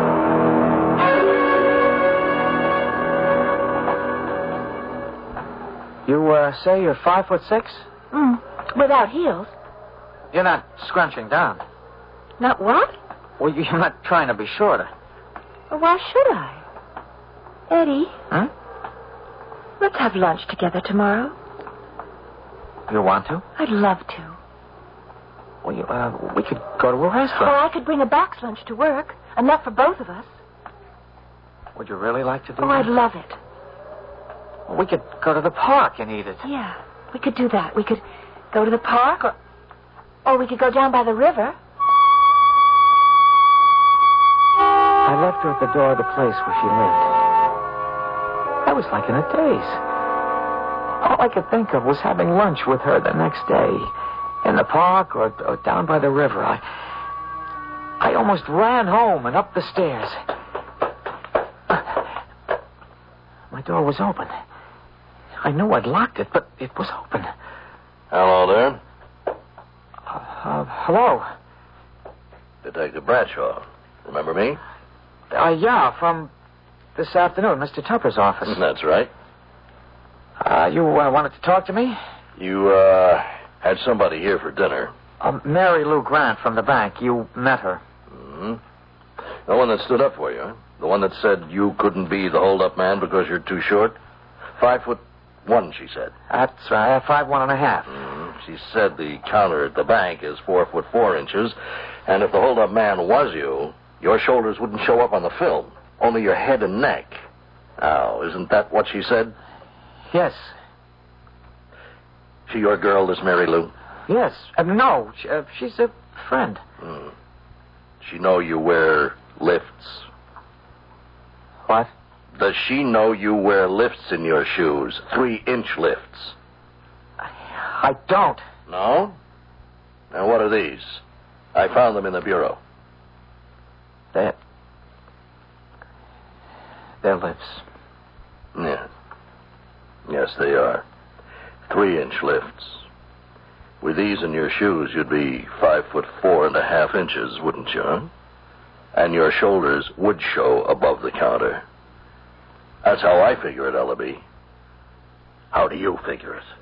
[SPEAKER 12] You say you're 5'6"?
[SPEAKER 15] Without heels.
[SPEAKER 12] You're not scrunching down.
[SPEAKER 15] Not what?
[SPEAKER 12] Well, you're not trying to be shorter.
[SPEAKER 15] Well, why should I? Eddie.
[SPEAKER 12] Hmm?
[SPEAKER 15] Let's have lunch together tomorrow.
[SPEAKER 12] You want to?
[SPEAKER 15] I'd love to.
[SPEAKER 12] Well, we could go to a restaurant.
[SPEAKER 15] Or I could bring a box lunch to work. Enough for both of us.
[SPEAKER 12] Would you really like to do
[SPEAKER 15] that?
[SPEAKER 12] that?
[SPEAKER 15] I'd love it.
[SPEAKER 12] Well, we could go to the park and eat it.
[SPEAKER 15] Yeah, we could do that. We could go to the park, or we could go down by the river.
[SPEAKER 12] I left her at the door of the place where she lived. I was like in a daze. All I could think of was having lunch with her the next day. In the park or down by the river. I almost ran home and up the stairs. My door was open. I knew I'd locked it, but it was open.
[SPEAKER 16] Hello there.
[SPEAKER 12] Hello.
[SPEAKER 16] Detective Bradshaw. Remember me?
[SPEAKER 12] Yeah, from this afternoon, Mr. Tupper's office.
[SPEAKER 16] That's right.
[SPEAKER 12] You wanted to talk to me?
[SPEAKER 16] You, had somebody here for dinner.
[SPEAKER 12] Mary Lou Grant from the bank. You met her.
[SPEAKER 16] Mm-hmm. The one that stood up for you, huh? The one that said you couldn't be the hold-up man because you're too short? 5'1", she said.
[SPEAKER 12] That's right, 5'1.5".
[SPEAKER 16] Mm-hmm. She said the counter at the bank is 4'4", and if the hold-up man was you, your shoulders wouldn't show up on the film, only your head and neck. Now, isn't that what she said?
[SPEAKER 12] Yes.
[SPEAKER 16] She your girl, this Mary Lou?
[SPEAKER 12] Yes. No, she's a friend.
[SPEAKER 16] She know you wear lifts?
[SPEAKER 12] What?
[SPEAKER 16] Does she know you wear lifts in your shoes? 3-inch lifts?
[SPEAKER 12] I don't.
[SPEAKER 16] No? Now, what are these? I found them in the bureau.
[SPEAKER 12] They're lifts.
[SPEAKER 16] Yeah. Yes, they are. 3-inch lifts. With these in your shoes, you'd be 5'4.5", wouldn't you, huh? And your shoulders would show above the counter. That's how I figure it, Ellaby. How do you figure it?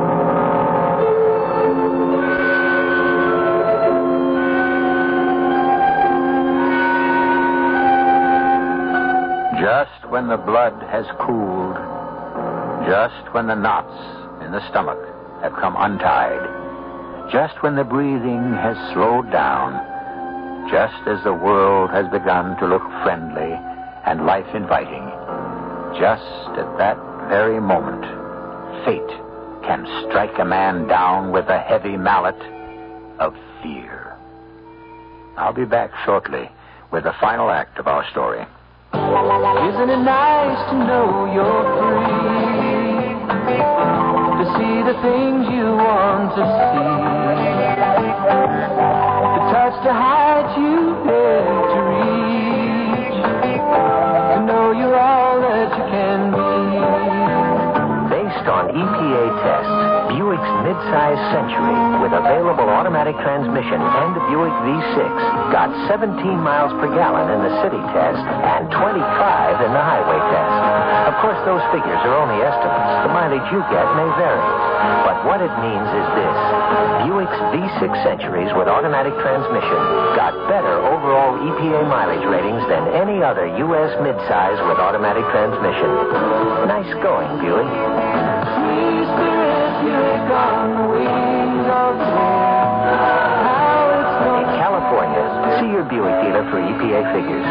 [SPEAKER 12] Just when the blood has cooled, just when the knots in the stomach have come untied, just when the breathing has slowed down, just as the world has begun to look friendly and life-inviting, just at that very moment, fate can strike a man down with the heavy mallet of fear. I'll be back shortly with the final act of our story.
[SPEAKER 5] Isn't it nice to know you're free? To see the things you want to see. To touch the heights you dare to reach. To know you're all that you can be.
[SPEAKER 19] Based on EPA tests, Buick's midsize Century with available automatic transmission and Buick V6 got 17 miles per gallon in the city test and 25 in the highway test. Of course, those figures are only estimates. The mileage you get may vary. But what it means is this. Buick's V6 Centuries with automatic transmission got better overall EPA mileage ratings than any other U.S. midsize with automatic transmission. Nice going, Buick. In California, see your Buick dealer for EPA figures.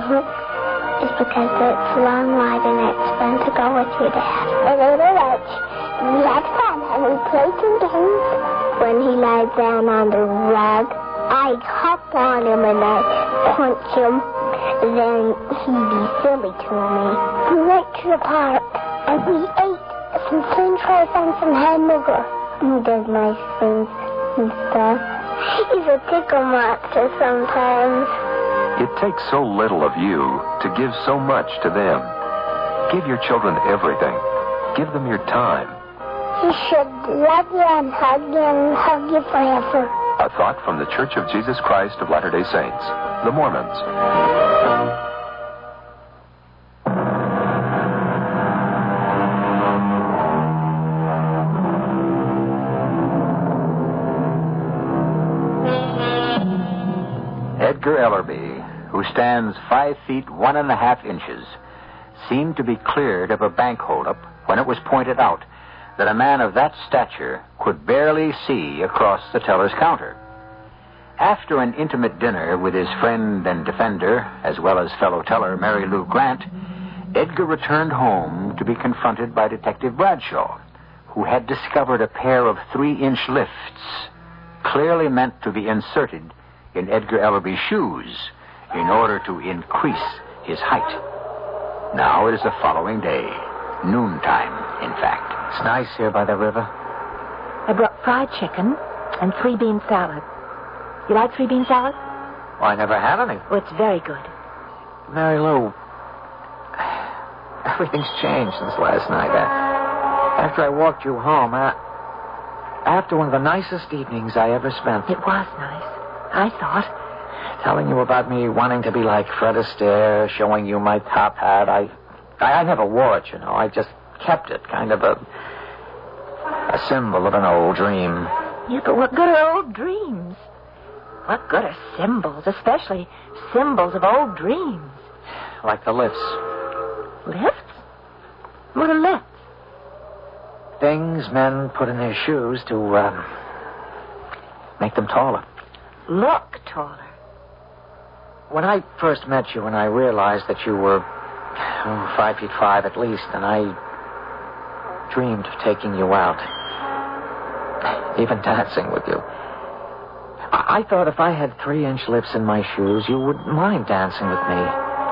[SPEAKER 20] think it's because it's long, wide, and it's fun to go with your dad. And after lunch, we had fun and we played some games. When he lies down on the rug, I hop on him and I punch him. Then he'd be silly to me. We went to the park and we ate some french fries and some hamburger. He does nice things and stuff. He's a tickle monster sometimes.
[SPEAKER 4] It takes so little of you to give so much to them. Give your children everything. Give them your time.
[SPEAKER 20] He should love you and hug you forever.
[SPEAKER 4] A thought from the Church of Jesus Christ of Latter-day Saints, the Mormons.
[SPEAKER 12] Edgar Ellerby, who stands 5 feet 1.5 inches, seemed to be cleared of a bank holdup when it was pointed out that a man of that stature could barely see across the teller's counter. After an intimate dinner with his friend and defender, as well as fellow teller Mary Lou Grant, Edgar returned home to be confronted by Detective Bradshaw, who had discovered a pair of 3-inch lifts, clearly meant to be inserted in Edgar Ellerby's shoes in order to increase his height. Now it is the following day, noontime, in fact.
[SPEAKER 15] It's nice here by the river. I brought fried chicken and 3-bean salad. You like 3-bean salad?
[SPEAKER 14] Well, I never had any.
[SPEAKER 15] Oh, it's very good.
[SPEAKER 14] Mary Lou, everything's changed since last night. After I walked you home, after one of the nicest evenings I ever spent.
[SPEAKER 15] It was nice, I thought.
[SPEAKER 14] Telling you about me wanting to be like Fred Astaire, showing you my top hat. I never wore it, you know. I just kept it, kind of a symbol of an old dream.
[SPEAKER 15] Yeah, but what good are old dreams? What good are symbols, especially symbols of old dreams?
[SPEAKER 14] Like the lifts.
[SPEAKER 15] Lifts? What are lifts?
[SPEAKER 14] Things men put in their shoes to make them taller.
[SPEAKER 15] Look taller.
[SPEAKER 14] When I first met you and I realized that you were 5'5" at least, and I dreamed of taking you out, even dancing with you, I thought if I had 3-inch lifts in my shoes, you wouldn't mind dancing with me.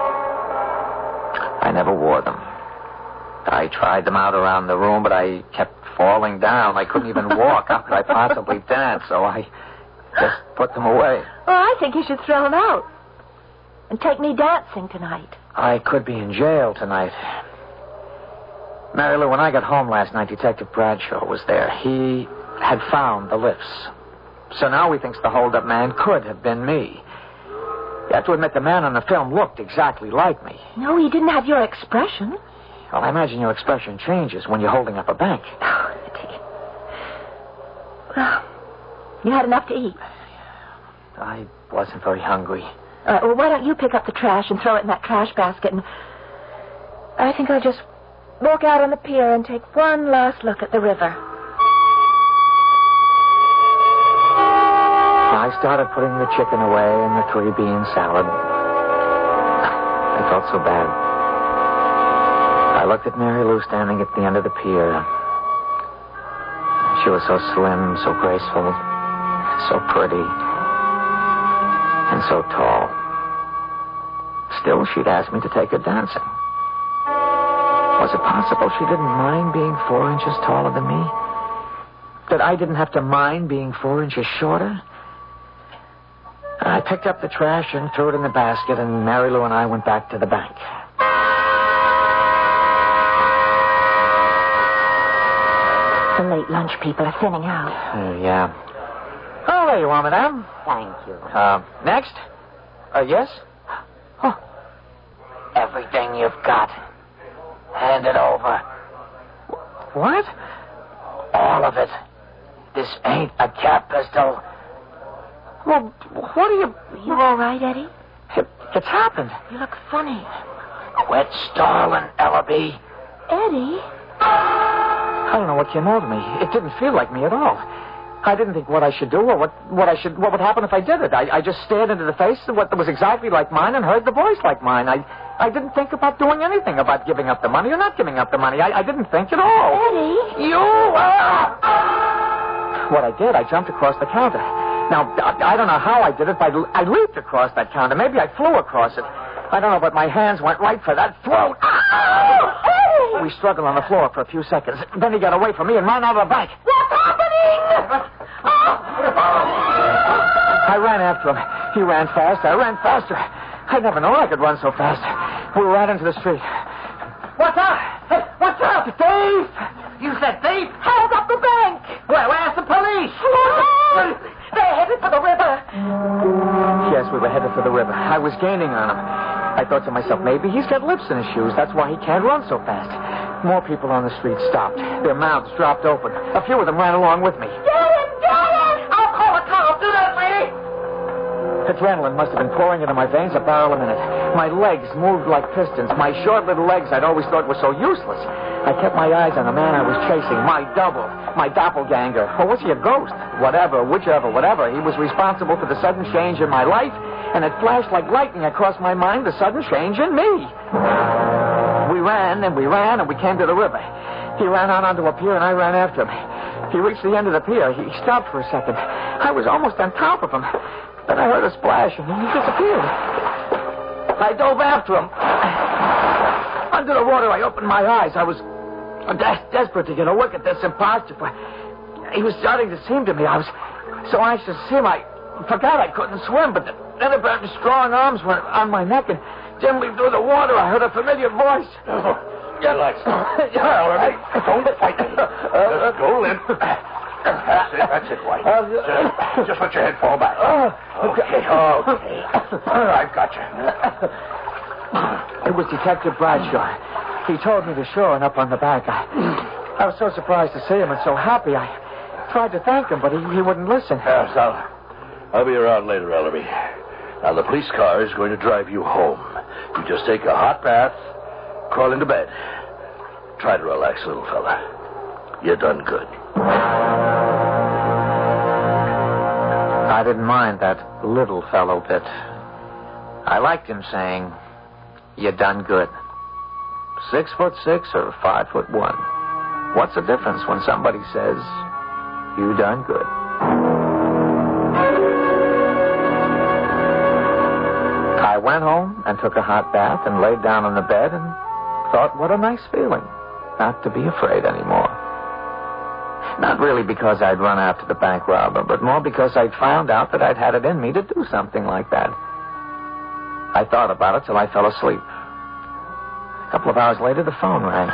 [SPEAKER 14] I never wore them. I tried them out around the room, but I kept falling down. I couldn't even walk. How could I possibly dance? So I just put them away.
[SPEAKER 15] Well, I think you should throw them out and take me dancing tonight.
[SPEAKER 14] I could be in jail tonight. Mary Lou, when I got home last night, Detective Bradshaw was there. He had found the lifts. So now he thinks the hold-up man could have been me. You have to admit the man on the film looked exactly like me.
[SPEAKER 15] No, he didn't have your expression.
[SPEAKER 14] Well, I imagine your expression changes when you're holding up a bank.
[SPEAKER 15] Oh, well, you had enough to eat?
[SPEAKER 14] I wasn't very hungry.
[SPEAKER 15] Well, why don't you pick up the trash and throw it in that trash basket, and I think I'll just walk out on the pier and take one last look at the river.
[SPEAKER 14] I started putting the chicken away and the 3-bean salad. I felt so bad. I looked at Mary Lou standing at the end of the pier. She was so slim, so graceful, so pretty, and so tall. Still, she'd asked me to take her dancing. Was it possible she didn't mind being 4 inches taller than me? That I didn't have to mind being 4 inches shorter? I picked up the trash and threw it in the basket, and Mary Lou and I went back to the bank.
[SPEAKER 15] The late lunch people are thinning out.
[SPEAKER 14] Yeah. Oh, there you are, madame.
[SPEAKER 13] Thank you.
[SPEAKER 14] Next? Yes?
[SPEAKER 13] Oh. Everything you've got. Hand it over.
[SPEAKER 14] What?
[SPEAKER 13] All of it. This ain't a cap pistol.
[SPEAKER 14] Well, what are you...
[SPEAKER 15] You all right, Eddie?
[SPEAKER 14] It's happened.
[SPEAKER 15] You look funny.
[SPEAKER 13] Quit stalling, Ellerby.
[SPEAKER 15] Eddie?
[SPEAKER 14] I don't know what came over me. It didn't feel like me at all.
[SPEAKER 8] I didn't think what I should do or what would happen if I did it. I just stared into the face of what was exactly like mine and heard the voice like mine. I didn't think about doing anything about giving up the money or not giving up the money. I didn't think at all.
[SPEAKER 15] Eddie!
[SPEAKER 8] You! What I did, I jumped across the counter. Now, I don't know how I did it, but I leaped across that counter. Maybe I flew across it. I don't know, but my hands went right for that throat. We struggled on the floor for a few seconds. Then he got away from me and ran out of the bank.
[SPEAKER 15] What's happening?
[SPEAKER 8] I ran after him. He ran fast. I ran faster. I never known I could run so fast. We were right into the street.
[SPEAKER 14] What's up? Hey, what's up?
[SPEAKER 8] Thief!
[SPEAKER 14] You said thief?
[SPEAKER 15] Held up the bank.
[SPEAKER 14] Where's the police?
[SPEAKER 15] They're headed for the river.
[SPEAKER 8] Yes, we were headed for the river. I was gaining on him. I thought to myself, maybe he's got lips in his shoes. That's why he can't run so fast. More people on the street stopped. Their mouths dropped open. A few of them ran along with me.
[SPEAKER 15] Get him! Get him!
[SPEAKER 14] I'll call a cop. Do that, lady.
[SPEAKER 8] Adrenaline must have been pouring into my veins a barrel a minute. My legs moved like pistons. My short little legs I'd always thought were so useless. I kept my eyes on the man I was chasing, my double, my doppelganger. Or was he a ghost? Whatever. He was responsible for the sudden change in my life, and it flashed like lightning across my mind, the sudden change in me. We ran, and we came to the river. He ran out onto a pier, and I ran after him. He reached the end of the pier. He stopped for a second. I was almost on top of him. Then I heard a splash, and he disappeared. I dove after him. Under the water, I opened my eyes. I was desperate to get a look at this imposter. He was starting to seem to me. I was so anxious to see him, I forgot I couldn't swim, but then a pair of strong arms were on my neck, and dimly through the water, I heard a familiar voice.
[SPEAKER 16] Relax. Don't fight me. Just go limp. That's it, White. Just let your head fall back. Okay. I've got you.
[SPEAKER 8] It was Detective Bradshaw. He told me to shore and up on the bank. I was so surprised to see him and so happy. I tried to thank him, but he wouldn't listen.
[SPEAKER 16] Yes, I'll be around later, Ellerby. Now, the police car is going to drive you home. You just take a hot bath, crawl into bed. Try to relax, little fella. You done good.
[SPEAKER 8] I didn't mind that little fellow bit. I liked him saying, you done good. 6'6" or 5'1". What's the difference when somebody says, you done good? I went home and took a hot bath and laid down on the bed and thought, what a nice feeling not to be afraid anymore. Not really because I'd run after the bank robber, but more because I'd found out that I'd had it in me to do something like that. I thought about it till I fell asleep. A couple of hours later, the phone rang.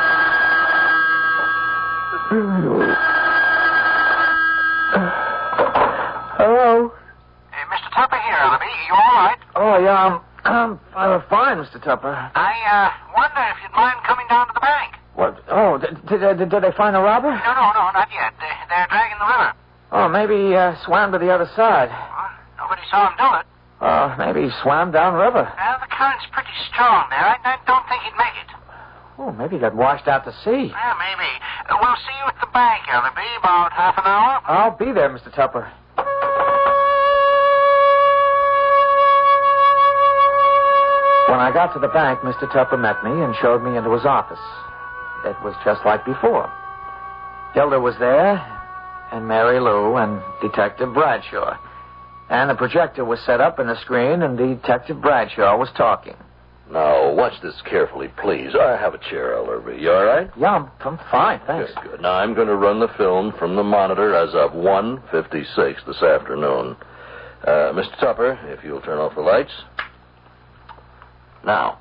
[SPEAKER 8] Hello?
[SPEAKER 14] Hey, Mr. Tupper here, Ellerby. You all right?
[SPEAKER 8] Oh, yeah, I'm fine, Mr. Tupper.
[SPEAKER 14] I wonder if you'd mind coming down to the bank.
[SPEAKER 8] What? Oh, did they find the robber?
[SPEAKER 14] No, not yet. They're dragging the river.
[SPEAKER 8] Oh, maybe he swam to the other side.
[SPEAKER 14] Well, nobody saw him do it.
[SPEAKER 8] Oh, maybe he swam downriver.
[SPEAKER 14] Well, the current's pretty strong there. I don't think he'd make it.
[SPEAKER 8] Oh, maybe he got washed out to sea.
[SPEAKER 14] Yeah, maybe. We'll see you at the bank, Ellerby, about half an hour.
[SPEAKER 8] I'll be there, Mr. Tupper. When I got to the bank, Mr. Tupper met me and showed me into his office. It was just like before. Hilda was there, and Mary Lou, and Detective Bradshaw. And the projector was set up in the screen, and Detective Bradshaw was talking.
[SPEAKER 16] Now, watch this carefully, please. I have a chair, Ellerby. You all right?
[SPEAKER 8] Yeah, I'm fine, thanks.
[SPEAKER 16] Good. Now, I'm going to run the film from the monitor as of 1:56 this afternoon. Mr. Tupper, if you'll turn off the lights. Now.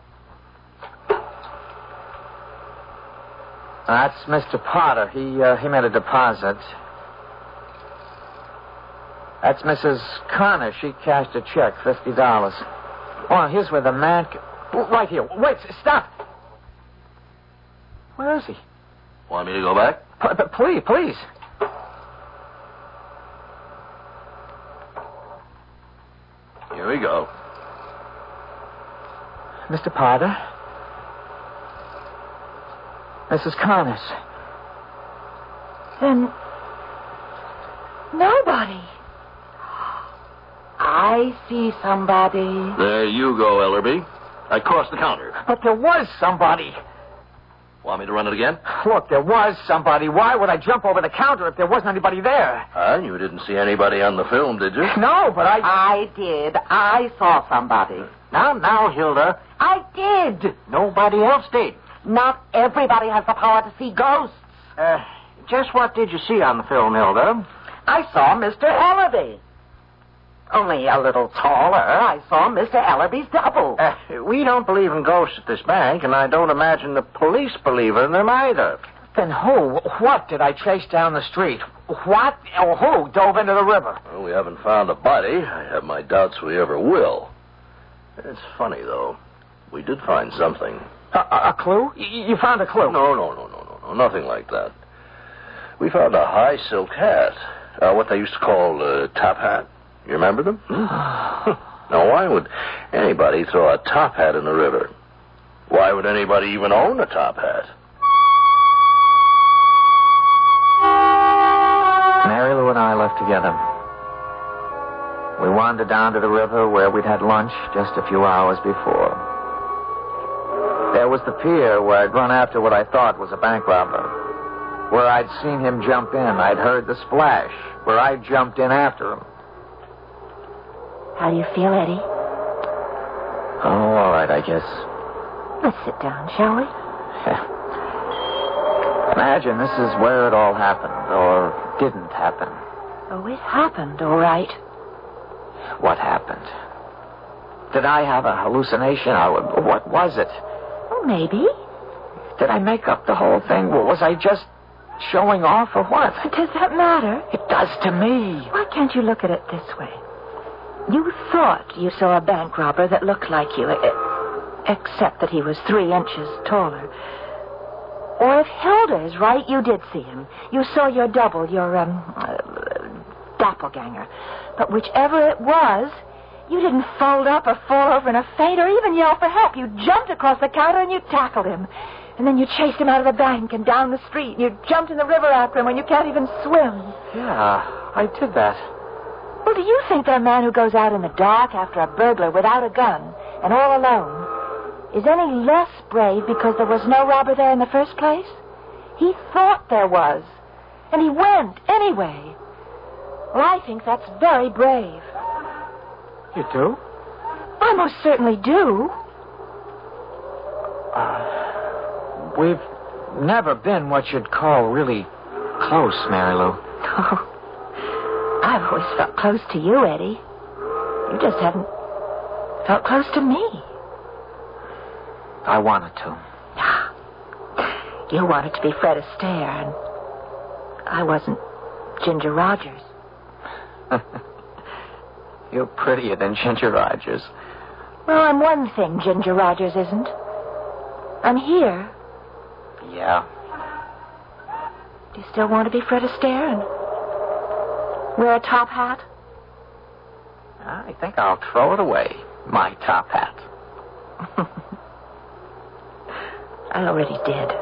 [SPEAKER 8] That's Mr. Potter. He made a deposit. That's Mrs. Connor. She cashed a check, $50. Oh, here's where the man... Right here. Wait, stop. Where is he?
[SPEAKER 16] Want me to go back?
[SPEAKER 8] Please.
[SPEAKER 16] Here we go.
[SPEAKER 8] Mr. Potter. Mrs. Connors.
[SPEAKER 15] Nobody.
[SPEAKER 13] I see somebody.
[SPEAKER 16] There you go, Ellerby. I crossed the counter.
[SPEAKER 8] But there was somebody.
[SPEAKER 16] Want me to run it again?
[SPEAKER 8] Look, there was somebody. Why would I jump over the counter if there wasn't anybody there?
[SPEAKER 16] You didn't see anybody on the film, did you?
[SPEAKER 8] No, but
[SPEAKER 13] I did. I saw somebody.
[SPEAKER 14] Now, Hilda.
[SPEAKER 13] I did.
[SPEAKER 14] Nobody else did.
[SPEAKER 13] Not everybody has the power to see ghosts.
[SPEAKER 14] Just what did you see on the film, Hilda?
[SPEAKER 13] I saw Mr. Ellerby. Only a little taller. I saw Mr. Ellerby's double.
[SPEAKER 14] We don't believe in ghosts at this bank, and I don't imagine the police believe in them either.
[SPEAKER 8] Then what did I chase down the street? What or who dove into the river?
[SPEAKER 16] Well, we haven't found a body. I have my doubts we ever will. It's funny, though. We did find something.
[SPEAKER 8] A clue? You found a clue?
[SPEAKER 16] No. Nothing like that. We found a high silk hat. What they used to call a top hat. You remember them? Now, why would anybody throw a top hat in the river? Why would anybody even own a top hat?
[SPEAKER 8] Mary Lou and I left together. We wandered down to the river where we'd had lunch just a few hours before. There was the pier where I'd run after what I thought was a bank robber. Where I'd seen him jump in. I'd heard the splash. Where I jumped in after him.
[SPEAKER 15] How do you feel, Eddie?
[SPEAKER 8] Oh, all right, I guess.
[SPEAKER 15] Let's sit down, shall we?
[SPEAKER 8] Imagine this is where it all happened, or didn't happen.
[SPEAKER 15] Oh, it happened, all right.
[SPEAKER 8] What happened? Did I have a hallucination? What was it?
[SPEAKER 15] Oh, maybe.
[SPEAKER 8] Did I make up the whole thing? Was I just showing off, or what?
[SPEAKER 15] Does that matter?
[SPEAKER 8] It does to me.
[SPEAKER 15] Why can't you look at it this way? You thought you saw a bank robber that looked like you, except that he was 3 inches taller. Or if Hilda is right, you did see him. You saw your double, your, doppelganger. But whichever it was, you didn't fold up or fall over in a faint or even yell for help. You jumped across the counter and you tackled him. And then you chased him out of the bank and down the street. And you jumped in the river after him when you can't even swim.
[SPEAKER 8] Yeah, I did that.
[SPEAKER 15] Well, do you think that a man who goes out in the dark after a burglar without a gun and all alone is any less brave because there was no robber there in the first place? He thought there was, and he went anyway. Well, I think that's very brave.
[SPEAKER 8] You do?
[SPEAKER 15] I most certainly do.
[SPEAKER 8] We've never been what you'd call really close, Mary Lou.
[SPEAKER 15] Oh. I've always felt close to you, Eddie. You just haven't felt close to me.
[SPEAKER 8] I wanted to.
[SPEAKER 15] You wanted to be Fred Astaire, and I wasn't Ginger Rogers.
[SPEAKER 8] You're prettier than Ginger Rogers.
[SPEAKER 15] Well, I'm one thing Ginger Rogers isn't. I'm here.
[SPEAKER 8] Yeah.
[SPEAKER 15] Do you still want to be Fred Astaire and wear a top hat?
[SPEAKER 8] I think I'll throw it away, my top hat.
[SPEAKER 15] I already did.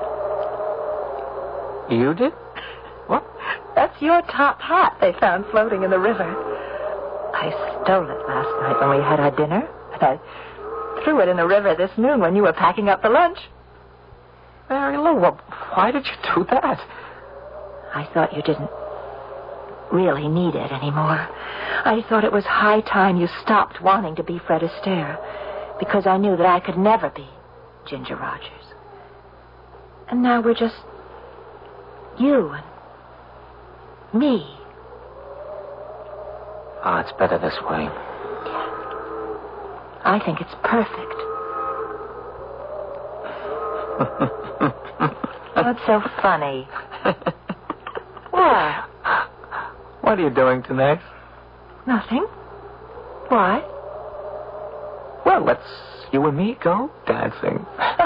[SPEAKER 8] You did? What?
[SPEAKER 15] That's your top hat they found floating in the river. I stole it last night when we had our dinner, and I threw it in the river this noon when you were packing up for lunch.
[SPEAKER 8] Mary Lou, why did you do that?
[SPEAKER 15] I thought you didn't really need it anymore. I thought it was high time you stopped wanting to be Fred Astaire, because I knew that I could never be Ginger Rogers. And now we're just you and me.
[SPEAKER 8] Oh, it's better this way.
[SPEAKER 15] I think it's perfect. What's so funny? What?
[SPEAKER 8] What are you doing tonight?
[SPEAKER 15] Nothing. Why?
[SPEAKER 8] Well, let's you and me go dancing.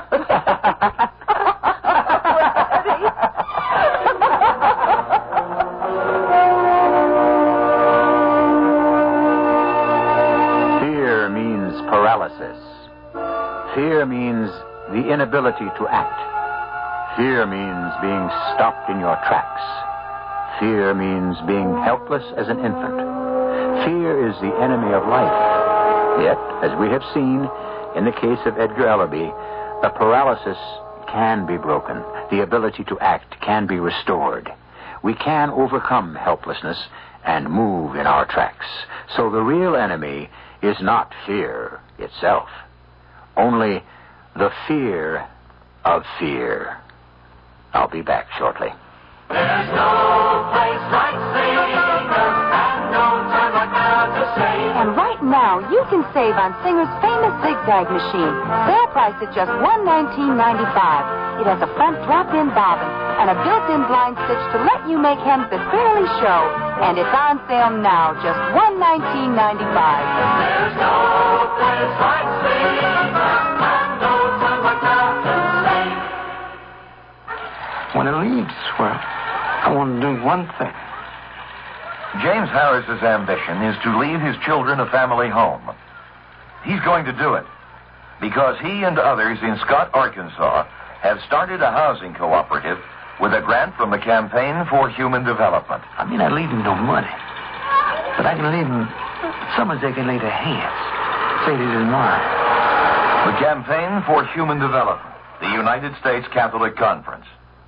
[SPEAKER 12] Fear means paralysis. Fear means the inability to act. Fear means being stopped in your tracks. Fear means being helpless as an infant. Fear is the enemy of life. Yet, as we have seen in the case of Edgar Allaby, the paralysis can be broken. The ability to act can be restored. We can overcome helplessness and move in our tracks. So the real enemy is not fear itself, only the fear of fear. I'll be back shortly.
[SPEAKER 9] There's no place like Singers and no time like now to save.
[SPEAKER 21] And right now, you can save on Singer's famous zigzag machine. Their price is just $119.95. It has a front drop-in bobbin and a built-in blind stitch to let you make hems that barely show. And it's on sale now, just $119.95.
[SPEAKER 9] There's no place like Singers and no time like now to save.
[SPEAKER 22] When I leave this world, I want to do one thing.
[SPEAKER 23] James Harris's ambition is to leave his children a family home. He's going to do it because he and others in Scott, Arkansas, have started a housing cooperative with a grant from the Campaign for Human Development.
[SPEAKER 22] I mean, I leave them no money, but I can leave them somewhere they can lay their hands. Say this is mine.
[SPEAKER 23] The Campaign for Human Development, the United States Catholic Conference.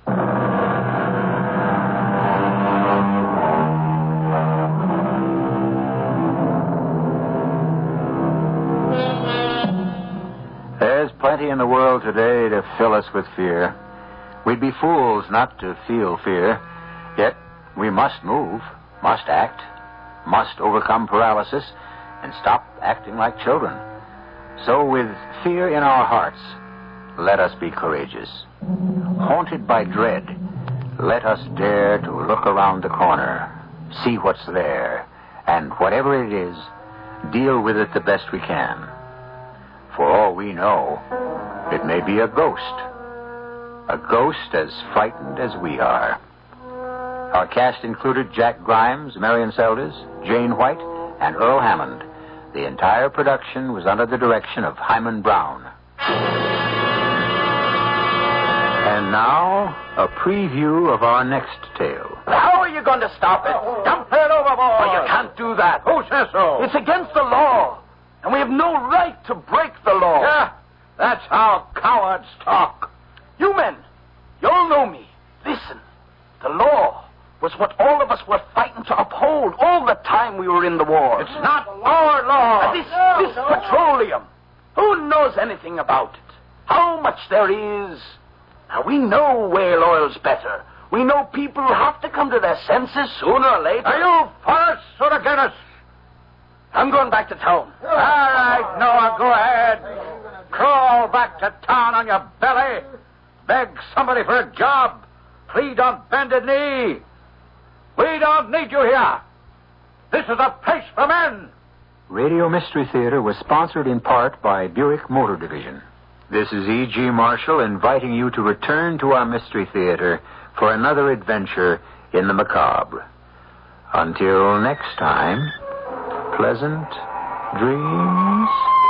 [SPEAKER 12] There's plenty in the world today to fill us with fear. We'd be fools not to feel fear. Yet we must move, must act, must overcome paralysis, and stop acting like children. So with fear in our hearts, let us be courageous. Haunted by dread, let us dare to look around the corner, see what's there, and whatever it is, deal with it the best we can. For all we know, it may be a ghost as frightened as we are. Our cast included Jack Grimes, Marion Seldes, Jane White, and Earl Hammond. The entire production was under the direction of Hyman Brown. And now, a preview of our next tale.
[SPEAKER 14] How are you going to stop it? Dump it overboard! Oh, you can't do that.
[SPEAKER 22] Who says so?
[SPEAKER 14] It's against the law. And we have no right to break the law.
[SPEAKER 22] Yeah, that's how cowards talk.
[SPEAKER 14] You men, you all know me. Listen, the law was what all of us were fighting to uphold all the time we were in the war.
[SPEAKER 22] It's not our law.
[SPEAKER 14] This petroleum. Who knows anything about it? How much there is? Now, we know whale oil's better. We know people have to come to their senses sooner or later.
[SPEAKER 22] Are you for us or against us?
[SPEAKER 14] I'm going back to town.
[SPEAKER 22] All right, Noah, go ahead. Crawl back to town on your belly. Beg somebody for a job. Plead on bended knee. We don't need you here. This is a place for men.
[SPEAKER 12] Radio Mystery Theater was sponsored in part by Buick Motor Division. This is E.G. Marshall inviting you to return to our Mystery Theater for another adventure in the macabre. Until next time, pleasant dreams.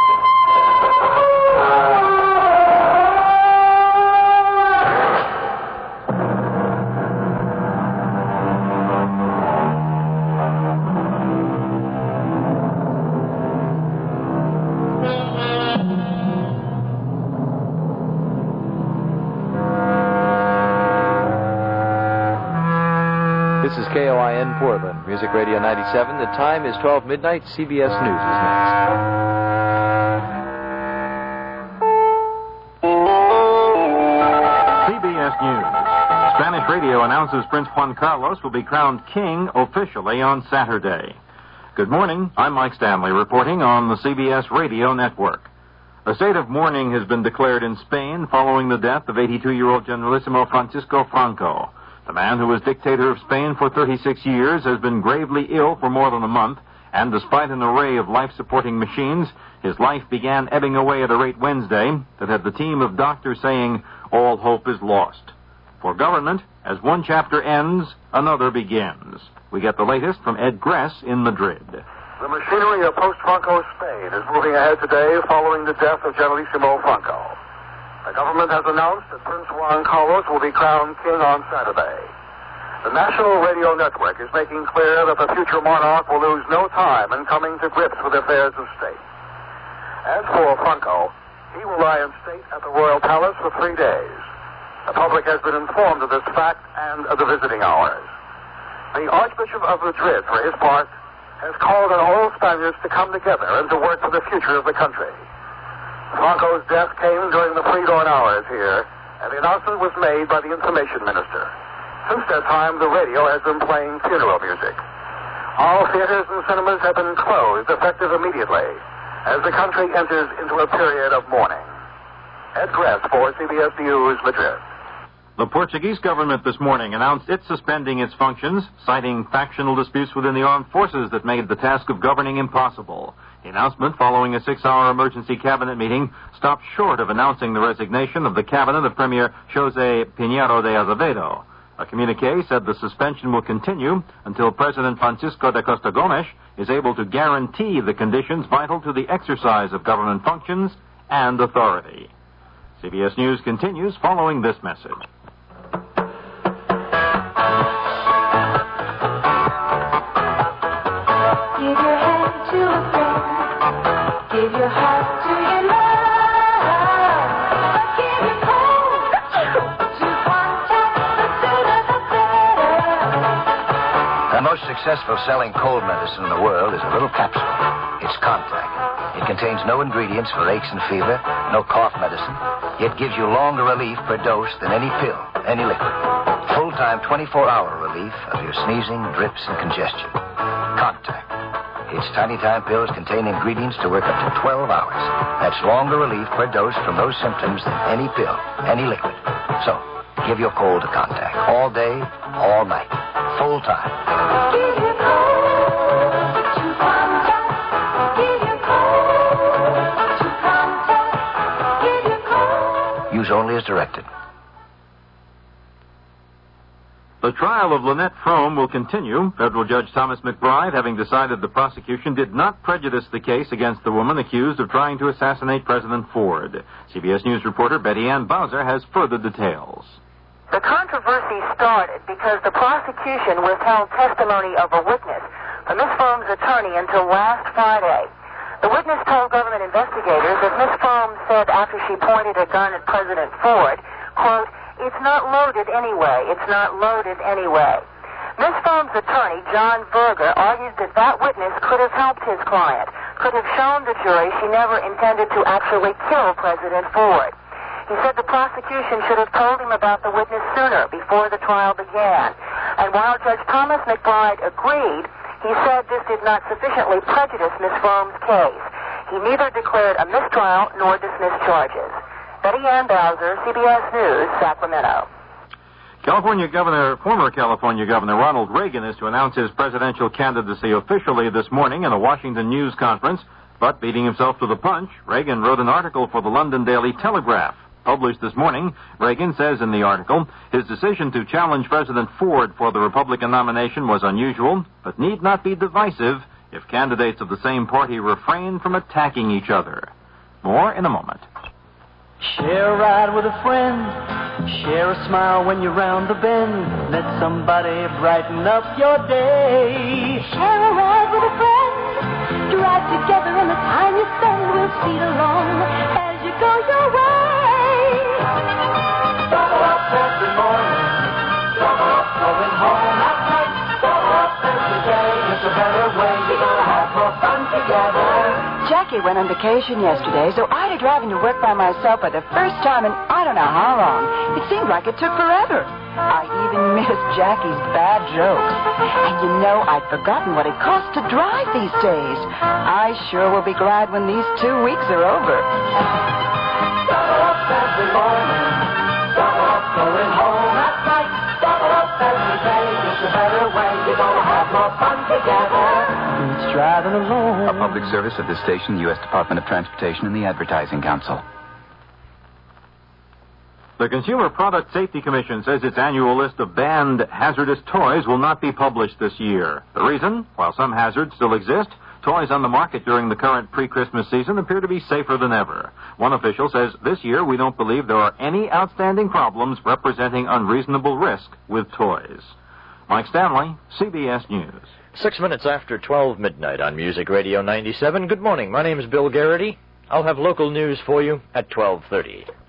[SPEAKER 1] This is KOIN Portland, Music Radio 97. The time is 12 midnight. CBS News is next.
[SPEAKER 2] CBS News. Spanish radio announces Prince Juan Carlos will be crowned king officially on Saturday. Good morning. I'm Mike Stanley reporting on the CBS Radio Network. A state of mourning has been declared in Spain following the death of 82-year-old Generalissimo Francisco Franco. The man who was dictator of Spain for 36 years has been gravely ill for more than a month, and despite an array of life-supporting machines, his life began ebbing away at a rate Wednesday that had the team of doctors saying all hope is lost. For government, as one chapter ends, another begins. We get the latest from Ed Gress in Madrid.
[SPEAKER 3] The machinery of post-Franco Spain is moving ahead today following the death of Generalissimo Franco. The government has announced that Prince Juan Carlos will be crowned king on Saturday. The National Radio Network is making clear that the future monarch will lose no time in coming to grips with affairs of state. As for Funko, he will lie in state at the Royal Palace for 3 days. The public has been informed of this fact and of the visiting hours. The Archbishop of Madrid, for his part, has called on all Spaniards to come together and to work for the future of the country. Franco's death came during the pre-dawn hours here, and the announcement was made by the information minister. Since that time, the radio has been playing funeral music. All theaters and cinemas have been closed, effective immediately, as the country enters into a period of mourning. Ed Gress for CBS News, Madrid.
[SPEAKER 7] The Portuguese government this morning announced it's suspending its functions, citing factional disputes within the armed forces that made the task of governing impossible. The announcement, following a 6-hour emergency cabinet meeting, stopped short of announcing the resignation of the cabinet of Premier José Pinheiro de Azevedo. A communiqué said the suspension will continue until President Francisco da Costa Gomes is able to guarantee the conditions vital to the exercise of government functions and authority. CBS News continues following this message.
[SPEAKER 9] Give your hand to a friend. Give your heart to your love. But give your cold to contact. The sooner the better.
[SPEAKER 10] The most successful selling cold medicine in the world is a little capsule. It's Contact. It contains no ingredients for aches and fever, no cough medicine, yet gives you longer relief per dose than any pill, any liquid. Full-time 24-hour relief of your sneezing, drips, and congestion. Contact. Its tiny-time pills contain ingredients to work up to 12 hours. That's longer relief per dose from those symptoms than any pill, any liquid. So, give your cold to Contact. All day, all night. Full time.
[SPEAKER 9] Give your cold to Contact. Give your cold to Contact. Give your cold.
[SPEAKER 10] Use only as directed.
[SPEAKER 7] The trial of Lynette Frome will continue. Federal Judge Thomas McBride, having decided the prosecution did not prejudice the case against the woman accused of trying to assassinate President Ford. CBS News reporter Betty Ann Bowser has further details.
[SPEAKER 11] The controversy started because the prosecution withheld testimony of a witness from Ms. Frome's attorney until last Friday. The witness told government investigators that Ms. Frome said after she pointed a gun at President Ford, quote, "It's not loaded anyway. It's not loaded anyway." Ms. Frome's attorney, John Berger, argued that that witness could have helped his client, could have shown the jury she never intended to actually kill President Ford. He said the prosecution should have told him about the witness sooner, before the trial began. And while Judge Thomas McBride agreed, he said this did not sufficiently prejudice Ms. Frome's case. He neither declared a mistrial nor dismissed charges. Betty Ann Bowser, CBS News, Sacramento.
[SPEAKER 7] Former California Governor Ronald Reagan is to announce his presidential candidacy officially this morning in a Washington news conference. But beating himself to the punch, Reagan wrote an article for the London Daily Telegraph. Published this morning, Reagan says in the article, his decision to challenge President Ford for the Republican nomination was unusual, but need not be divisive if candidates of the same party refrain from attacking each other. More in a moment.
[SPEAKER 5] Share a ride with a friend. Share a smile when you're round the bend. Let somebody brighten up your day.
[SPEAKER 9] Share a ride with a friend. Drive together and the time you spend will speed along as you go your way.
[SPEAKER 5] Double up every morning. Double up going home at night. Double up every day. It's a better way. You're gonna have more fun together.
[SPEAKER 21] Jackie went on vacation yesterday, so I had driving to work by myself for the first time in I don't know how long. It seemed like it took forever. I even missed Jackie's bad jokes. And you know, I'd forgotten what it costs to drive these days. I sure will be glad when these 2 weeks are over.
[SPEAKER 5] Double up every morning. Double up going home at night. Double up every day. It's a better way. You're gonna have more fun together. It's driving alone.
[SPEAKER 4] A public service of this station, the U.S. Department of Transportation, and the Advertising Council.
[SPEAKER 7] The Consumer Product Safety Commission says its annual list of banned hazardous toys will not be published this year. The reason? While some hazards still exist, toys on the market during the current pre-Christmas season appear to be safer than ever. One official says this year we don't believe there are any outstanding problems representing unreasonable risk with toys. Mike Stanley, CBS News.
[SPEAKER 6] 6 minutes after 12 midnight on Music Radio 97. Good morning. My name is Bill Garrity. I'll have local news for you at 12:30.